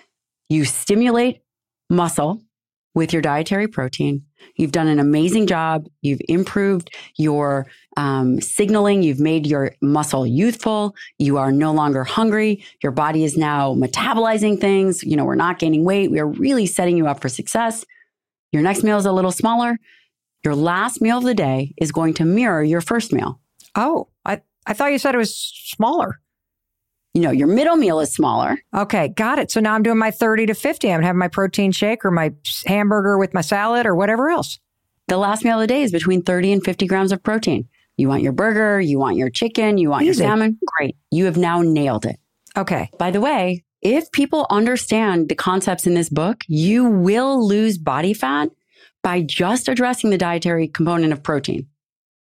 B: You stimulate muscle with your dietary protein. You've done an amazing job. You've improved your um, signaling. You've made your muscle youthful. You are no longer hungry. Your body is now metabolizing things. You know, we're not gaining weight. We are really setting you up for success. Your next meal is a little smaller. Your last meal of the day is going to mirror your first meal.
A: Oh, I, I thought you said it was smaller.
B: You know, your middle meal is smaller.
A: Okay, got it. So now I'm doing my thirty to fifty. I'm having my protein shake or my hamburger with my salad or whatever else.
B: The last meal of the day is between thirty and fifty grams of protein. You want your burger, you want your chicken, you want
A: Easy.
B: your salmon. Great. You have now nailed it.
A: Okay.
B: By the way, if people understand the concepts in this book, you will lose body fat by just addressing the dietary component of protein.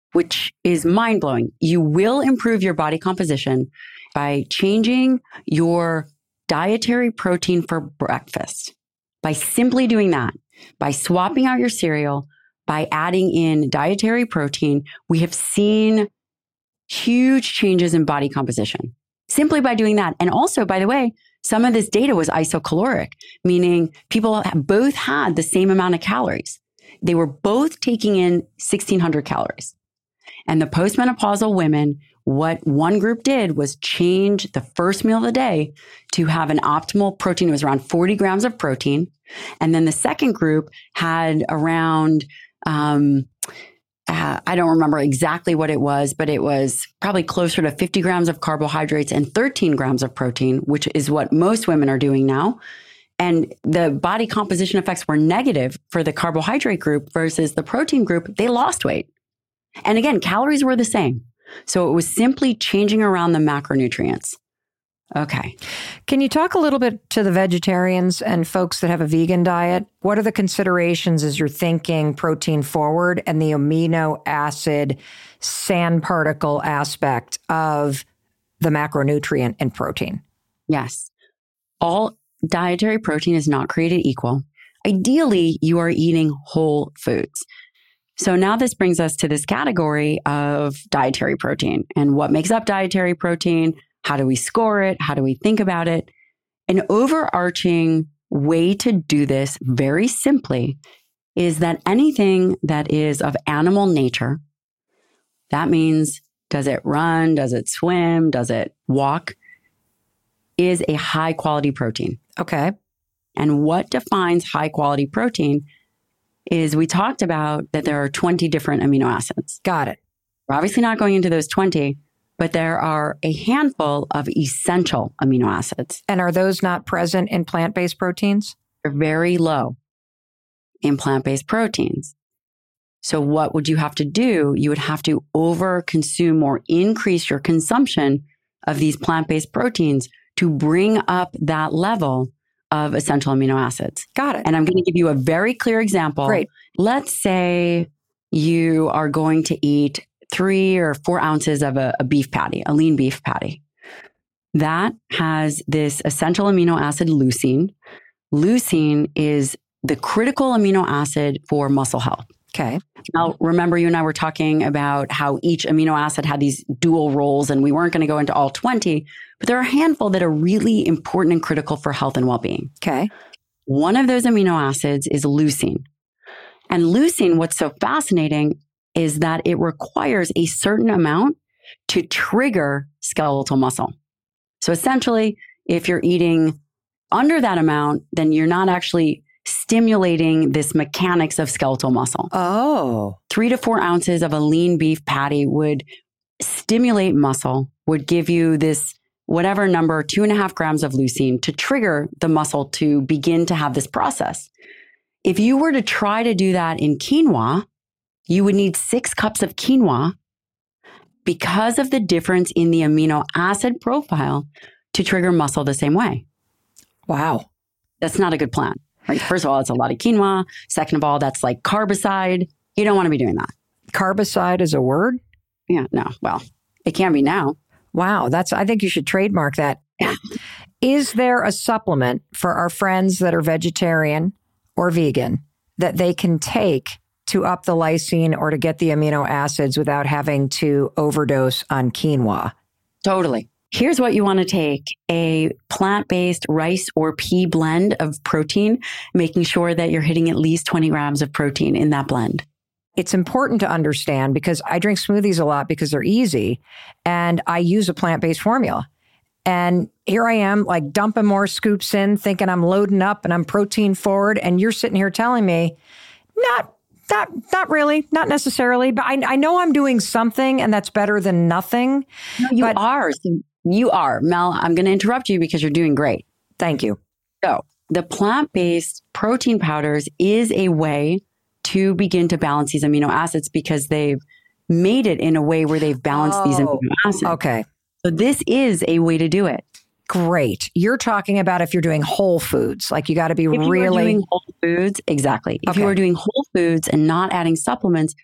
B: which is mind blowing. You will improve your body composition by changing your dietary protein for breakfast. By simply doing that, by swapping out your cereal, by adding in dietary protein, we have seen huge changes in body composition simply by doing that. And also, by the way, some of this data was isocaloric, meaning people both had the same amount of calories. They were both taking in sixteen hundred calories. And the postmenopausal women, what one group did was change the first meal of the day to have an optimal protein. It was around forty grams of protein. And then the second group had around, um, uh, I don't remember exactly what it was, but it was probably closer to fifty grams of carbohydrates and thirteen grams of protein, which is what most women are doing now. And the body composition effects were negative for the carbohydrate group versus the protein group. They lost weight. And again, calories were the same. So it was simply changing around the macronutrients. Okay.
A: Can you talk a little bit to the vegetarians and folks that have a vegan diet? What are the considerations as you're thinking protein forward and the amino acid sand particle aspect of the macronutrient in protein?
B: Yes. All dietary protein is not created equal. Ideally, you are eating whole foods. So now this brings us to this category of dietary protein and what makes up dietary protein. How do we score it? How do we think about it? An overarching way to do this very simply is that anything that is of animal nature, that means does it run? Does it swim? Does it walk? Is a high quality protein.
A: Okay.
B: And what defines high quality protein is we talked about that there are twenty different amino acids.
A: Got it.
B: We're obviously not going into those twenty, but there are a handful of essential amino acids.
A: And are those not present in plant-based proteins?
B: They're very low in plant-based proteins. So what would you have to do? You would have to over-consume or increase your consumption of these plant-based proteins to bring up that level of essential amino acids.
A: Got it.
B: And I'm going to give you a very clear example.
A: Great.
B: Let's say you are going to eat three or four ounces of a, a beef patty, a lean beef patty. That has this essential amino acid leucine. Leucine is the critical amino acid for muscle health.
A: Okay.
B: Now, remember, you and I were talking about how each amino acid had these dual roles, and we weren't going to go into all twenty, but there are a handful that are really important and critical for health and well-being.
A: Okay.
B: One of those amino acids is leucine. And leucine, what's so fascinating is that it requires a certain amount to trigger skeletal muscle. So essentially, if you're eating under that amount, then you're not actually stimulating this mechanics of skeletal muscle.
A: Oh.
B: Three to four ounces of a lean beef patty would stimulate muscle, would give you this whatever number, two and a half grams of leucine to trigger the muscle to begin to have this process. If you were to try to do that in quinoa, you would need six cups of quinoa because of the difference in the amino acid profile to trigger muscle the same way.
A: Wow.
B: That's not a good plan. Right? First of all, it's a lot of quinoa. Second of all, that's like carbicide. You don't want to be doing that.
A: Carbicide is a word?
B: Yeah, no. Well, it can be now.
A: Wow. That's, I think you should trademark that. Is there a supplement for our friends that are vegetarian or vegan that they can take to up the lysine or to get the amino acids without having to overdose on quinoa?
B: Totally. Here's what you want to take: a plant-based rice or pea blend of protein, making sure that you're hitting at least twenty grams of protein in that blend.
A: It's important to understand because I drink smoothies a lot because they're easy and I use a plant-based formula. And here I am like dumping more scoops in, thinking I'm loading up and I'm protein forward. And you're sitting here telling me, not Not, not really, not necessarily, but I, I know I'm doing something and that's better than nothing.
B: No, you
A: but,
B: are. You are. Mel, I'm going to interrupt you because you're doing great.
A: Thank you.
B: So the plant-based protein powders is a way to begin to balance these amino acids because they've made it in a way where they've balanced
A: oh,
B: these amino acids.
A: Okay.
B: So this is a way to do it.
A: Great. You're talking about if you're doing whole foods, like you got to be
B: if
A: really
B: you are doing whole foods. Exactly. If
A: okay.
B: you are doing whole foods and not adding supplements,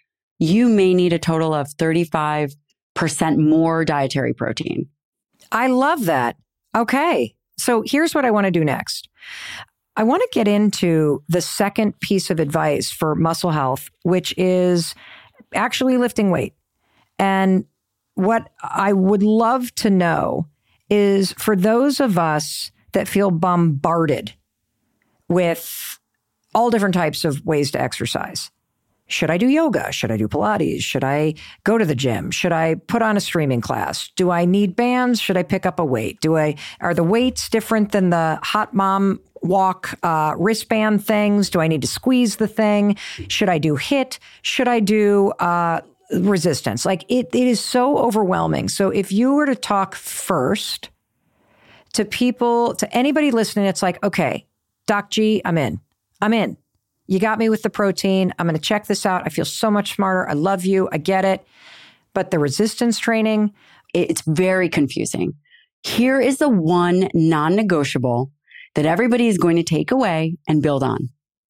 B: you may need a total of thirty-five percent more dietary protein.
A: I love that. Okay. So here's what I want to do next. I want to get into the second piece of advice for muscle health, which is actually lifting weight. And what I would love to know is for those of us that feel bombarded with all different types of ways to exercise. Should I do yoga? Should I do Pilates? Should I go to the gym? Should I put on a streaming class? Do I need bands? Should I pick up a weight? Do I, are the weights different than the hot mom walk uh, wristband things? Do I need to squeeze the thing? Should I do HIIT? Should I do uh, resistance? Like it, it is so overwhelming. So if you were to talk first to people, to anybody listening, it's like, okay, Doc G, I'm in. I'm in. You got me with the protein. I'm going to check this out. I feel so much smarter. I love you. I get it. But the resistance training,
B: it's very confusing. Here is the one non-negotiable that everybody is going to take away and build on.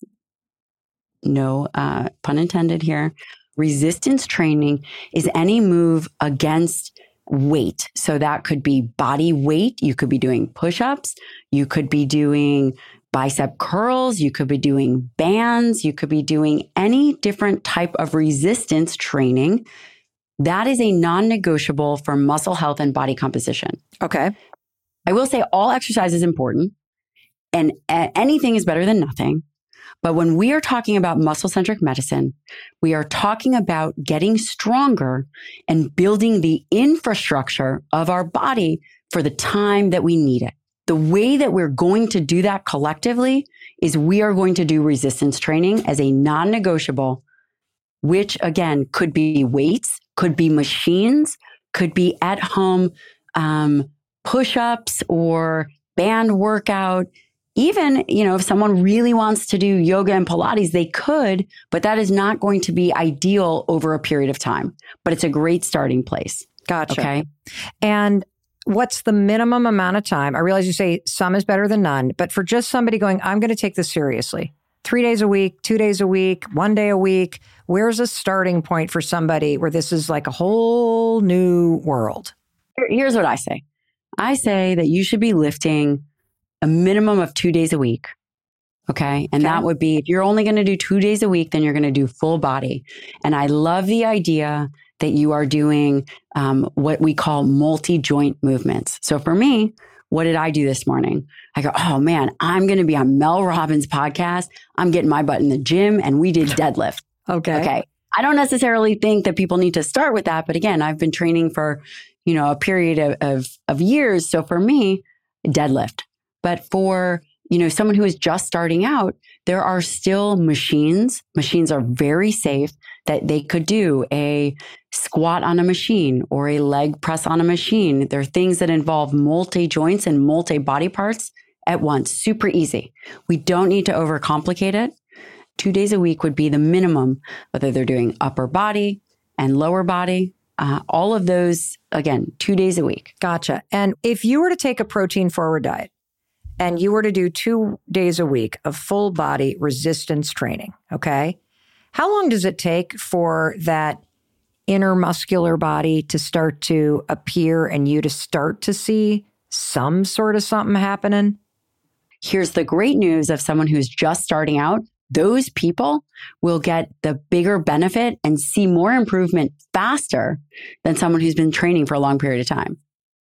B: No uh, pun intended here. Resistance training is any move against weight. So that could be body weight. You could be doing push-ups. You could be doing bicep curls. You could be doing bands. You could be doing any different type of resistance training. That is a non-negotiable for muscle health and body composition.
A: Okay.
B: I will say all exercise is important and anything is better than nothing. But when we are talking about muscle-centric medicine, we are talking about getting stronger and building the infrastructure of our body for the time that we need it. The way that we're going to do that collectively is we are going to do resistance training as a non-negotiable, which again could be weights, could be machines, could be at home um, push-ups or band workout. Even, you know, if someone really wants to do yoga and Pilates, they could, but that is not going to be ideal over a period of time. But it's a great starting place.
A: Gotcha.
B: Okay.
A: And what's the minimum amount of time? I realize you say some is better than none, but for just somebody going, I'm going to take this seriously. Three days a week, two days a week, one day a week. Where's a starting point for somebody where this is like a whole new world?
B: Here's what I say. I say that you should be lifting a minimum of two days a week. Okay. And okay. That would be, if you're only going to do two days a week, then you're going to do full body. And I love the idea that you are doing um, what we call multi-joint movements. So for me, what did I do this morning? I go, oh man, I'm going to be on Mel Robbins' podcast. I'm getting my butt in the gym and we did deadlift.
A: Okay.
B: Okay. I don't necessarily think that people need to start with that. But again, I've been training for, you know, a period of, of, of years. So for me, deadlift. But for, you know, someone who is just starting out, there are still machines. Machines are very safe that they could do a squat on a machine or a leg press on a machine. There are things that involve multi-joints and multi-body parts at once. Super easy. We don't need to overcomplicate it. Two days a week would be the minimum, whether they're doing upper body and lower body. Uh, all of those, again, two days a week.
A: Gotcha. And if you were to take a protein forward diet, and you were to do two days a week of full body resistance training, okay? How long does it take for that inner muscular body to start to appear and you to start to see some sort of something happening?
B: Here's the great news of someone who's just starting out. Those people will get the bigger benefit and see more improvement faster than someone who's been training for a long period of time.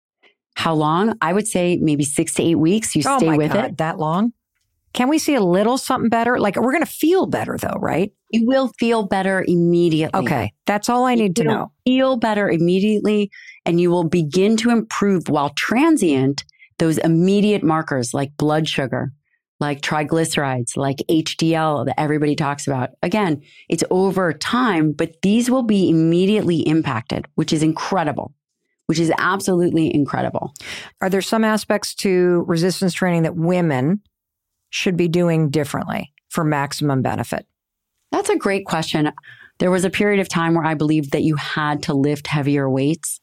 B: How long? I would say maybe six to eight weeks. You
A: oh
B: stay
A: my
B: with
A: God,
B: it.
A: That long? Can we see a little something better? Like we're going to feel better though, right?
B: You will feel better immediately.
A: Okay. That's all I need
B: you
A: to know.
B: Feel better immediately and you will begin to improve while transient those immediate markers like blood sugar, like triglycerides, like H D L that everybody talks about. Again, it's over time, but these will be immediately impacted, which is incredible. Which is absolutely incredible.
A: Are there some aspects to resistance training that women should be doing differently for maximum benefit?
B: That's a great question. There was a period of time where I believed that you had to lift heavier weights.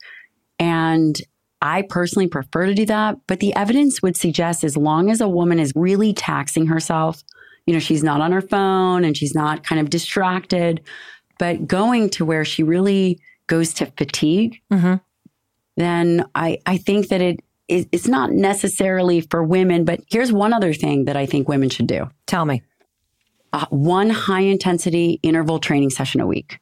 B: And I personally prefer to do that. But the evidence would suggest as long as a woman is really taxing herself, you know, she's not on her phone and she's not kind of distracted, But going to where she really goes to fatigue, mm-hmm. then I, I think that it is, it's not necessarily for women. But here's one other thing that I think women should do.
A: Tell me.
B: Uh, one high intensity interval training session a week.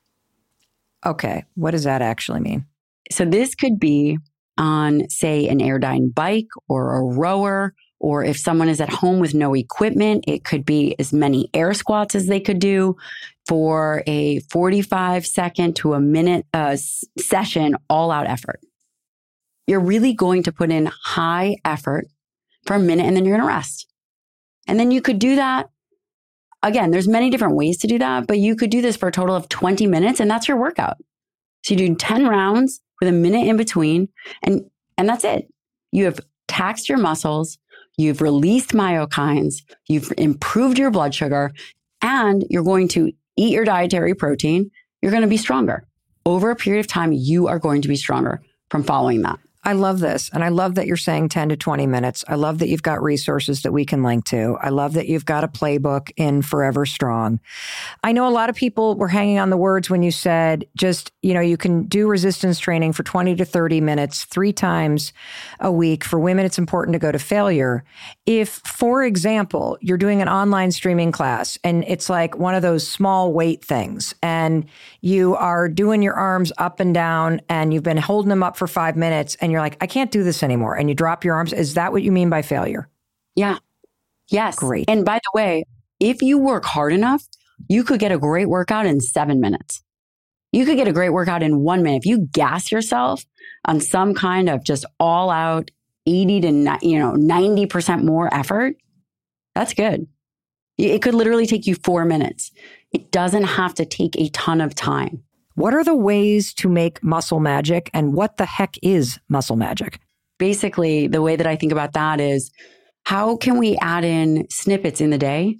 A: Okay. What does that actually mean?
B: So this could be on, say, an Airdyne bike or a rower, or if someone is at home with no equipment, it could be as many air squats as they could do for a forty-five second to a minute uh, session, all out effort. You're really going to put in high effort for a minute and then you're going to rest. And then you could do that. Again, there's many different ways to do that, but you could do this for a total of twenty minutes and that's your workout. So you do ten rounds with a minute in between and, and that's it. You have taxed your muscles. You've released myokines. You've improved your blood sugar and you're going to eat your dietary protein. You're going to be stronger. Over a period of time, you are going to be stronger from following that.
A: I love this. And I love that you're saying ten to twenty minutes. I love that you've got resources that we can link to. I love that you've got a playbook in Forever Strong. I know a lot of people were hanging on the words when you said just, you know, you can do resistance training for twenty to thirty minutes, three times a week. For women, it's important to go to failure. If, for example, you're doing an online streaming class and it's like one of those small weight things and you are doing your arms up and down and you've been holding them up for five minutes and you're like, I can't do this anymore. And you drop your arms. Is that what you mean by failure?
B: Yeah. Yes.
A: Great.
B: And by the way, if you work hard enough, you could get a great workout in seven minutes. You could get a great workout in one minute. If you gas yourself on some kind of just all out eighty to, you know, ninety percent more effort, that's good. It could literally take you four minutes. It doesn't have to take a ton of time.
A: What are the ways to make muscle magic and what the heck is muscle magic?
B: Basically, the way that I think about that is how can we add in snippets in the day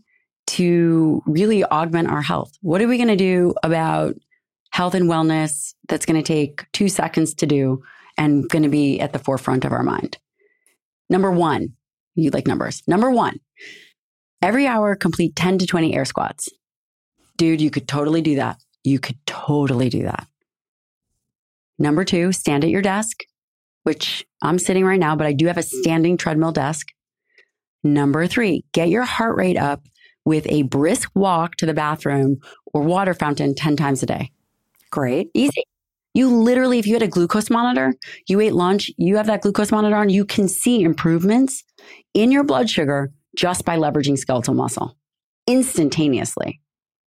B: to really augment our health? What are we going to do about health and wellness that's going to take two seconds to do and going to be at the forefront of our mind? Number one, you like numbers. Number one, every hour complete ten to twenty air squats. Dude, you could totally do that. You could totally do that. Number two, stand at your desk, which I'm sitting right now, but I do have a standing treadmill desk. Number three, get your heart rate up with a brisk walk to the bathroom or water fountain ten times a day.
A: Great.
B: Easy. You literally, if you had a glucose monitor, you ate lunch, you have that glucose monitor on, you can see improvements in your blood sugar just by leveraging skeletal muscle instantaneously.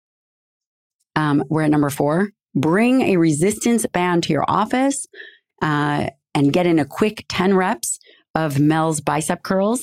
B: Um, we're at number four, bring a resistance band to your office uh, and get in a quick ten reps of Mel's bicep curls.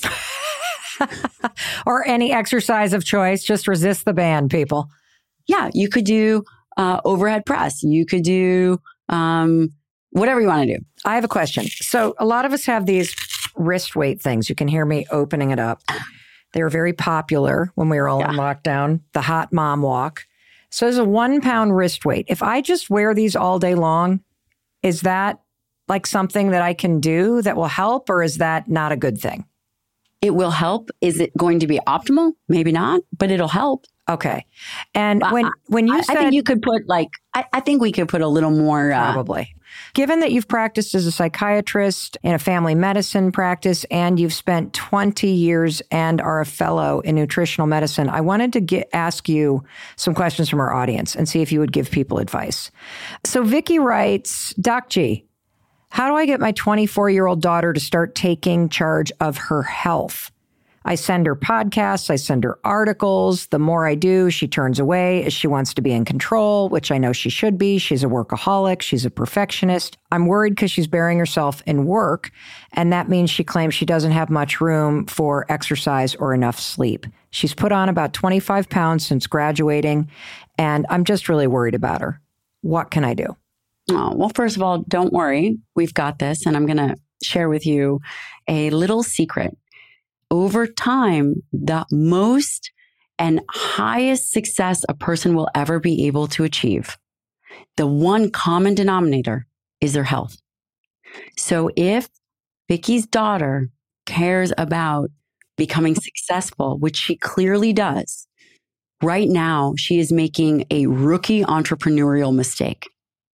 A: Or any exercise of choice, just resist the band, people.
B: Yeah, you could do uh, overhead press. You could do um, whatever you want to do.
A: I have a question. So a lot of us have these wrist weight things. You can hear me opening it up. They were very popular when we were all yeah. in lockdown, the hot mom walk. So there's a one pound wrist weight. If I just wear these all day long, is that like something that I can do that will help, or is that not a good thing?
B: It will help. Is it going to be optimal? Maybe not, but it'll help.
A: Okay. And when, when you
B: I,
A: said...
B: I think you could put like, I, I think we could put a little more...
A: Uh, probably. Given that you've practiced as a psychiatrist in a family medicine practice and you've spent twenty years and are a fellow in nutritional medicine, I wanted to get, ask you some questions from our audience and see if you would give people advice. So Vicky writes, Doc G, how do I get my twenty-four-year-old daughter to start taking charge of her health? I send her podcasts, I send her articles. The more I do, she turns away as she wants to be in control, which I know she should be. She's a workaholic. She's a perfectionist. I'm worried because she's burying herself in work, and that means she claims she doesn't have much room for exercise or enough sleep. She's put on about twenty-five pounds since graduating, and I'm just really worried about her. What can I do?
B: Oh, well, first of all, don't worry. We've got this, and I'm going to share with you a little secret. Over time, the most and highest success a person will ever be able to achieve, the one common denominator is their health. So if Vicky's daughter cares about becoming successful, which she clearly does, Right now, she is making a rookie entrepreneurial mistake.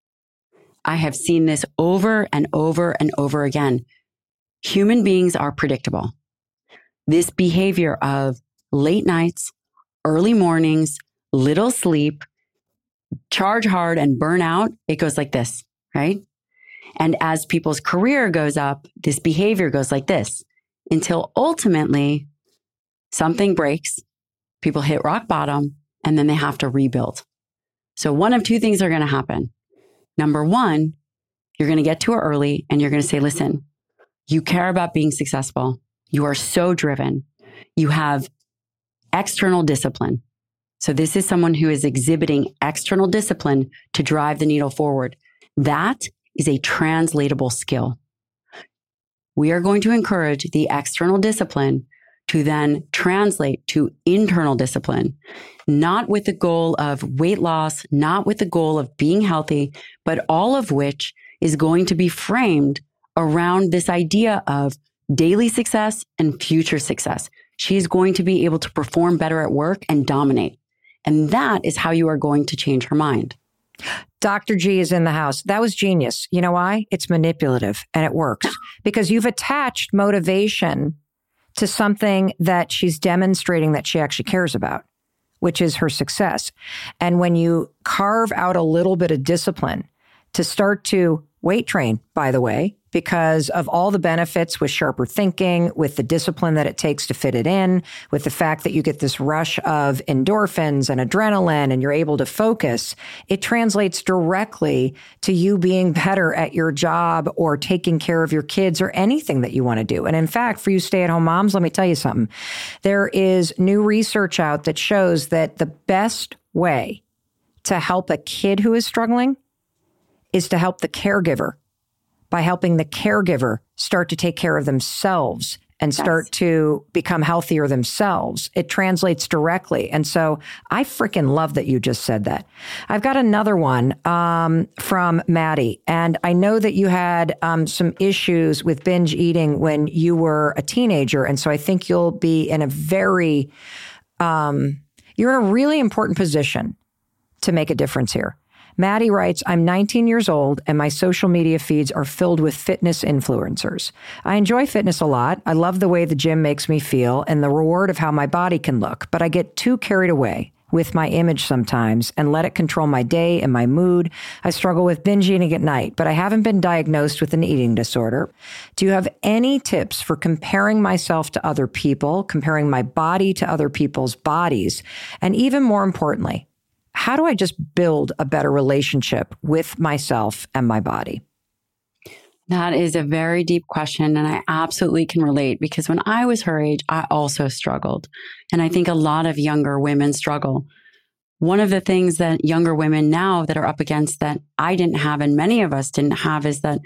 B: I have seen this over and over and over again. Human beings are predictable. This behavior of late nights, early mornings, little sleep, charge hard and burn out, it goes like this, right? And as people's career goes up, this behavior goes like this until ultimately something breaks, people hit rock bottom, and then they have to rebuild. So one of two things are going to happen. Number one, you're going to get to it early and you're going to say, listen, you care about being successful. You are so driven. You have external discipline. So this is someone who is exhibiting external discipline to drive the needle forward. That is a translatable skill. We are going to encourage the external discipline to then translate to internal discipline, not with the goal of weight loss, not with the goal of being healthy, but all of which is going to be framed around this idea of daily success and future success. She is going to be able to perform better at work and dominate. And that is how you are going to change her mind.
A: Doctor G is in the house. That was genius. You know why? It's manipulative and it works because you've attached motivation to something that she's demonstrating that she actually cares about, which is her success. And when you carve out a little bit of discipline to start to weight train, by the way, because of all the benefits with sharper thinking, with the discipline that it takes to fit it in, with the fact that you get this rush of endorphins and adrenaline and you're able to focus, it translates directly to you being better at your job or taking care of your kids or anything that you want to do. And in fact, for you stay-at-home moms, let me tell you something. There is new research out that shows that the best way to help a kid who is struggling is to help the caregiver by helping the caregiver start to take care of themselves and start yes. to become healthier themselves. It translates directly. And so I freaking love that you just said that. I've got another one um, from Maddie. And I know that you had um, some issues with binge eating when you were a teenager. And so I think you'll be in a very, um, you're in a really important position to make a difference here. Maddie writes, I'm nineteen years old and my social media feeds are filled with fitness influencers. I enjoy fitness a lot. I love the way the gym makes me feel and the reward of how my body can look, but I get too carried away with my image sometimes and let it control my day and my mood. I struggle with binge eating at night, but I haven't been diagnosed with an eating disorder. Do you have any tips for comparing myself to other people, comparing my body to other people's bodies? And even more importantly, how do I just build a better relationship with myself and my body?
B: That is a very deep question. And I absolutely can relate because when I was her age, I also struggled. And I think a lot of younger women struggle. One of the things that younger women now that are up against that I didn't have and many of us didn't have is that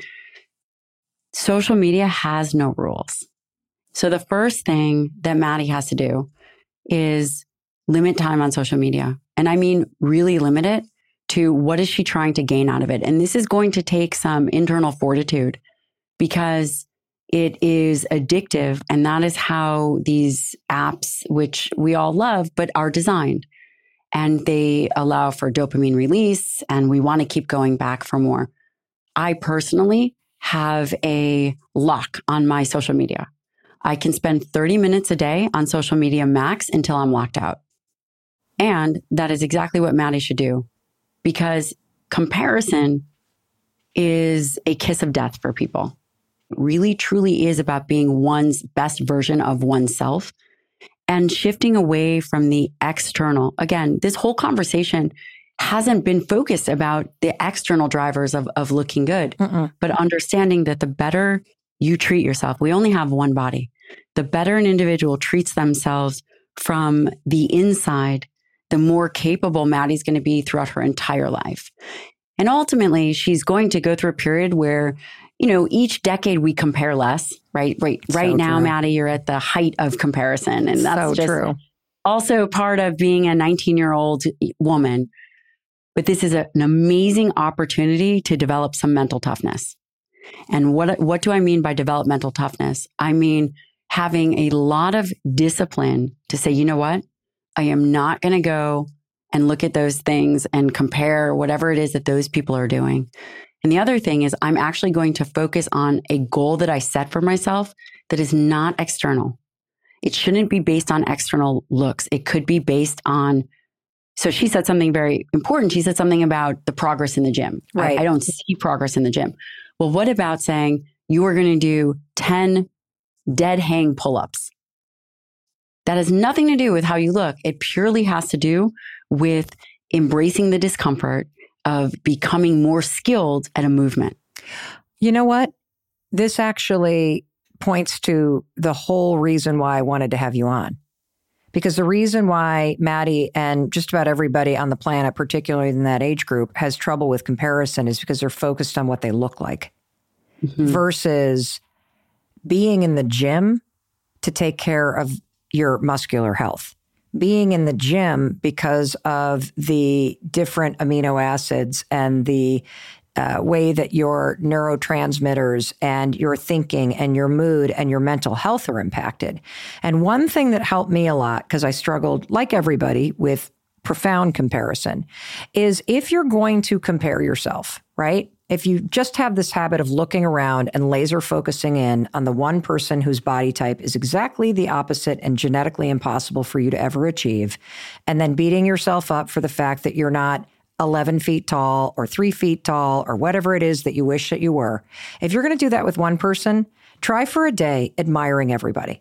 B: social media has no rules. So the first thing that Maddie has to do is limit time on social media. And I mean, really limit it to what is she trying to gain out of it? And this is going to take some internal fortitude because it is addictive. And that is how these apps, which we all love, but are designed. And they allow for dopamine release and we want to keep going back for more. I personally have a lock on my social media. I can spend thirty minutes a day on social media max until I'm locked out. And that is exactly what Maddie should do because comparison is a kiss of death for people. It really, truly is about being one's best version of oneself and shifting away from the external. Again, this whole conversation hasn't been focused about the external drivers of, of looking good, Mm-mm. but understanding that the better you treat yourself, we only have one body, the better an individual treats themselves from the inside, the more capable Maddie's going to be throughout her entire life. And ultimately, she's going to go through a period where, you know, each decade we compare less, right? Right, right so now, true. Maddie, you're at the height of comparison. And that's so just true. Also part of being a nineteen-year-old woman. But this is a, an amazing opportunity to develop some mental toughness. And what, what do I mean by developmental toughness? I mean having a lot of discipline to say, you know what? I am not going to go and look at those things and compare whatever it is that those people are doing. And the other thing is I'm actually going to focus on a goal that I set for myself that is not external. It shouldn't be based on external looks. It could be based on, so she said something very important. She said something about the progress in the gym.
A: Right.
B: I, I don't see progress in the gym. Well, what about saying you are going to do ten dead hang pull-ups? That has nothing to do with how you look. It purely has to do with embracing the discomfort of becoming more skilled at a movement.
A: You know what? This actually points to the whole reason why I wanted to have you on. Because the reason why Maddie and just about everybody on the planet, particularly in that age group, has trouble with comparison is because they're focused on what they look like mm-hmm. versus being in the gym to take care of your muscular health. Being in the gym because of the different amino acids and the uh, way that your neurotransmitters and your thinking and your mood and your mental health are impacted. And one thing that helped me a lot, because I struggled, like everybody, with profound comparison, is if you're going to compare yourself, right? If you just have this habit of looking around and laser focusing in on the one person whose body type is exactly the opposite and genetically impossible for you to ever achieve, and then beating yourself up for the fact that you're not eleven feet tall or three feet tall or whatever it is that you wish that you were, if you're going to do that with one person, try for a day admiring everybody.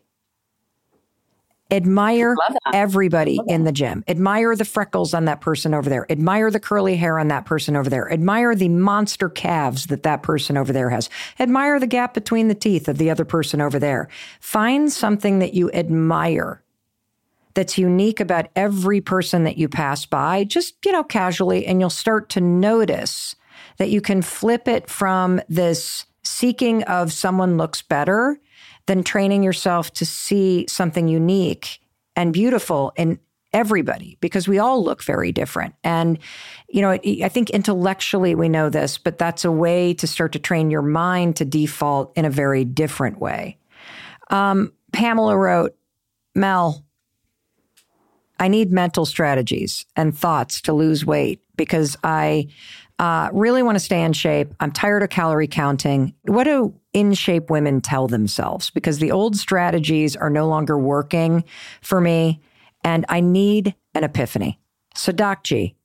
A: Admire everybody in the gym. Admire the freckles on that person over there. Admire the curly hair on that person over there. Admire the monster calves that that person over there has. Admire the gap between the teeth of the other person over there. Find something that you admire that's unique about every person that you pass by, just, you know, casually, and you'll start to notice that you can flip it from this seeking of someone looks better than training yourself to see something unique and beautiful in everybody, because we all look very different. And, you know, I think intellectually we know this, but that's a way to start to train your mind to default in a very different way. Um, Pamela wrote, Mel, I need mental strategies and thoughts to lose weight because I uh, really want to stay in shape. I'm tired of calorie counting. What do in-shape women tell themselves? Because the old strategies are no longer working for me, and I need an epiphany. So, Doc G.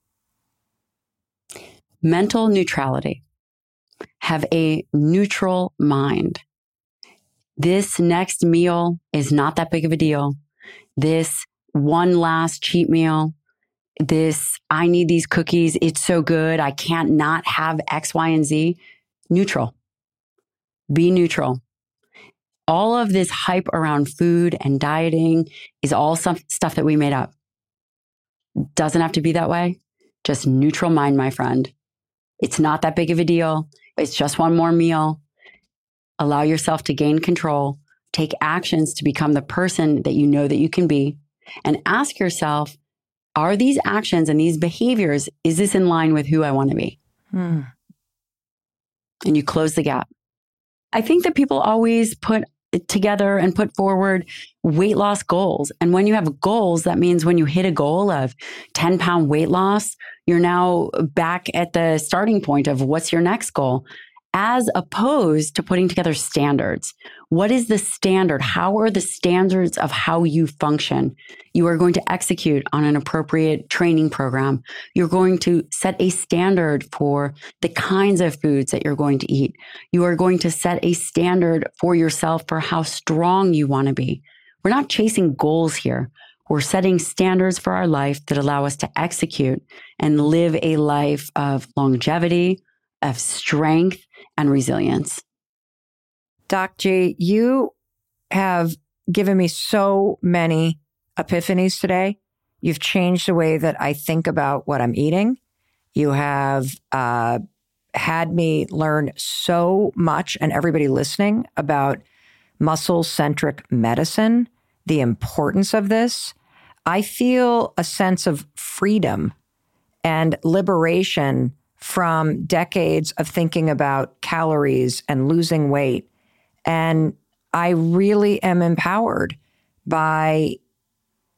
B: Mental neutrality. Have a neutral mind. This next meal is not that big of a deal. This one last cheat meal, this, I need these cookies, it's so good, I can't not have X, Y, and Z. Neutral. Be neutral. All of this hype around food and dieting is all some stuff that we made up. Doesn't have to be that way. Just neutral mind, my friend. It's not that big of a deal. It's just one more meal. Allow yourself to gain control. Take actions to become the person that you know that you can be. And ask yourself, are these actions and these behaviors, is this in line with who I want to be? Hmm. And you close the gap. I think that people always put together and put forward weight loss goals. And when you have goals, that means when you hit a goal of ten pound weight loss, you're now back at the starting point of what's your next goal, as opposed to putting together standards. What is the standard? How are the standards of how you function? You are going to execute on an appropriate training program. You're going to set a standard for the kinds of foods that you're going to eat. You are going to set a standard for yourself for how strong you want to be. We're not chasing goals here. We're setting standards for our life that allow us to execute and live a life of longevity, of strength, and resilience.
A: Doc G, you have given me so many epiphanies today. You've changed the way that I think about what I'm eating. You have uh, had me learn so much, and everybody listening, about muscle-centric medicine, the importance of this. I feel a sense of freedom and liberation from decades of thinking about calories and losing weight. And I really am empowered by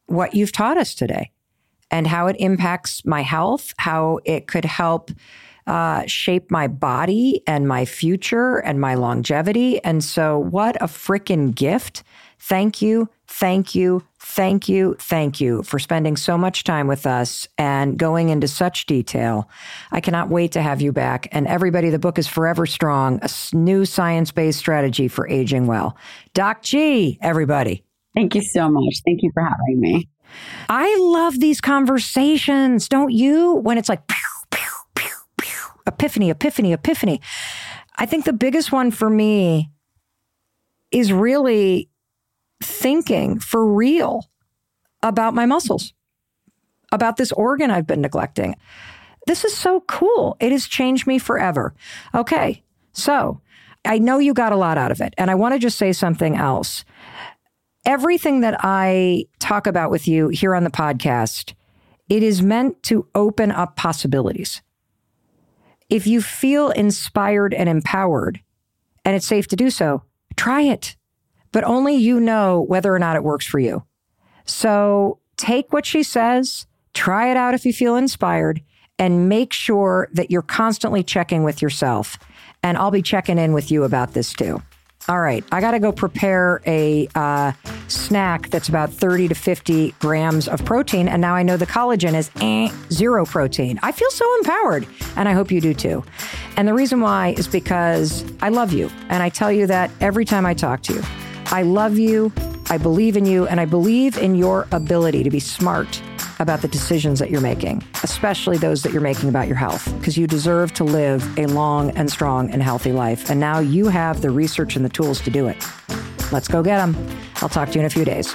A: what you've taught us today and how it impacts my health, how it could help uh, shape my body and my future and my longevity. And so what a freaking gift. Thank you, thank you, thank you, thank you for spending so much time with us and going into such detail. I cannot wait to have you back. And everybody, the book is Forever Strong, a new science-based strategy for aging well. Doc G, everybody.
B: Thank you so much. Thank you for having me.
A: I love these conversations, don't you? When it's like, pew, pew, pew, pew, epiphany, epiphany, epiphany. I think the biggest one for me is really thinking for real about my muscles, about this organ I've been neglecting. This is so cool. It has changed me forever. Okay, so I know you got a lot out of it, and I want to just say something else. Everything that I talk about with you here on the podcast, it is meant to open up possibilities. If you feel inspired and empowered, and it's safe to do so, try it. But only you know whether or not it works for you. So take what she says, try it out if you feel inspired, and make sure that you're constantly checking with yourself. And I'll be checking in with you about this too. All right, I got to go prepare a uh, snack that's about thirty to fifty grams of protein. And now I know the collagen is eh, zero protein. I feel so empowered, and I hope you do too. And the reason why is because I love you. And I tell you that every time I talk to you. I love you, I believe in you, and I believe in your ability to be smart about the decisions that you're making, especially those that you're making about your health, because you deserve to live a long and strong and healthy life. And now you have the research and the tools to do it. Let's go get them. I'll talk to you in a few days.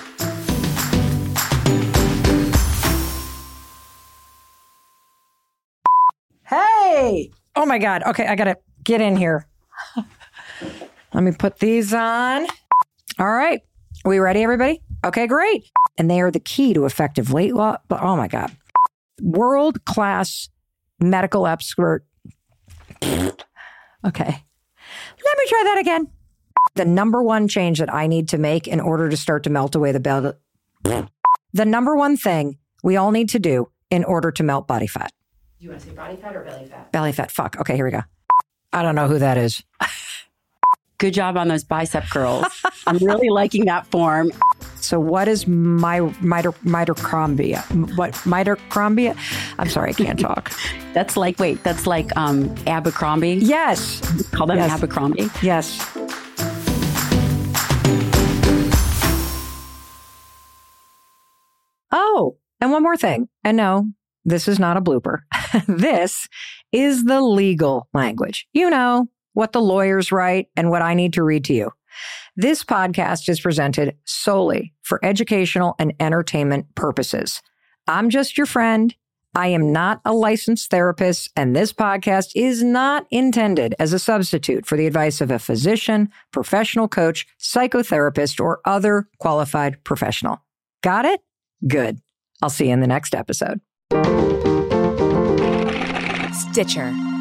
A: Hey! Oh my God. Okay, I got to get in here. Let me put these on. All right. Are we ready, everybody? Okay, great. And they are the key to effective weight loss. Oh, my God. World-class medical expert. Okay. Let me try that again. The number one change that I need to make in order to start to melt away the belly. The number one thing we all need to do in order to melt body fat.
C: Do you want to say body fat or belly fat?
A: Belly fat. Fuck. Okay, here we go. I don't know who that is.
B: Good job on those bicep curls. I'm really liking that form.
A: So what is my miter, mitochondria? What mitochondria? I'm sorry, I can't talk.
B: That's like, wait, that's like um, Abercrombie?
A: Yes.
B: Call them
A: yes.
B: Abercrombie?
A: Yes. Oh, and one more thing. And no, this is not a blooper. This is the legal language. You know, what the lawyers write and what I need to read to you. This podcast is presented solely for educational and entertainment purposes. I'm just your friend. I am not a licensed therapist, and this podcast is not intended as a substitute for the advice of a physician, professional coach, psychotherapist, or other qualified professional. Got it? Good. I'll see you in the next episode.
C: Stitcher.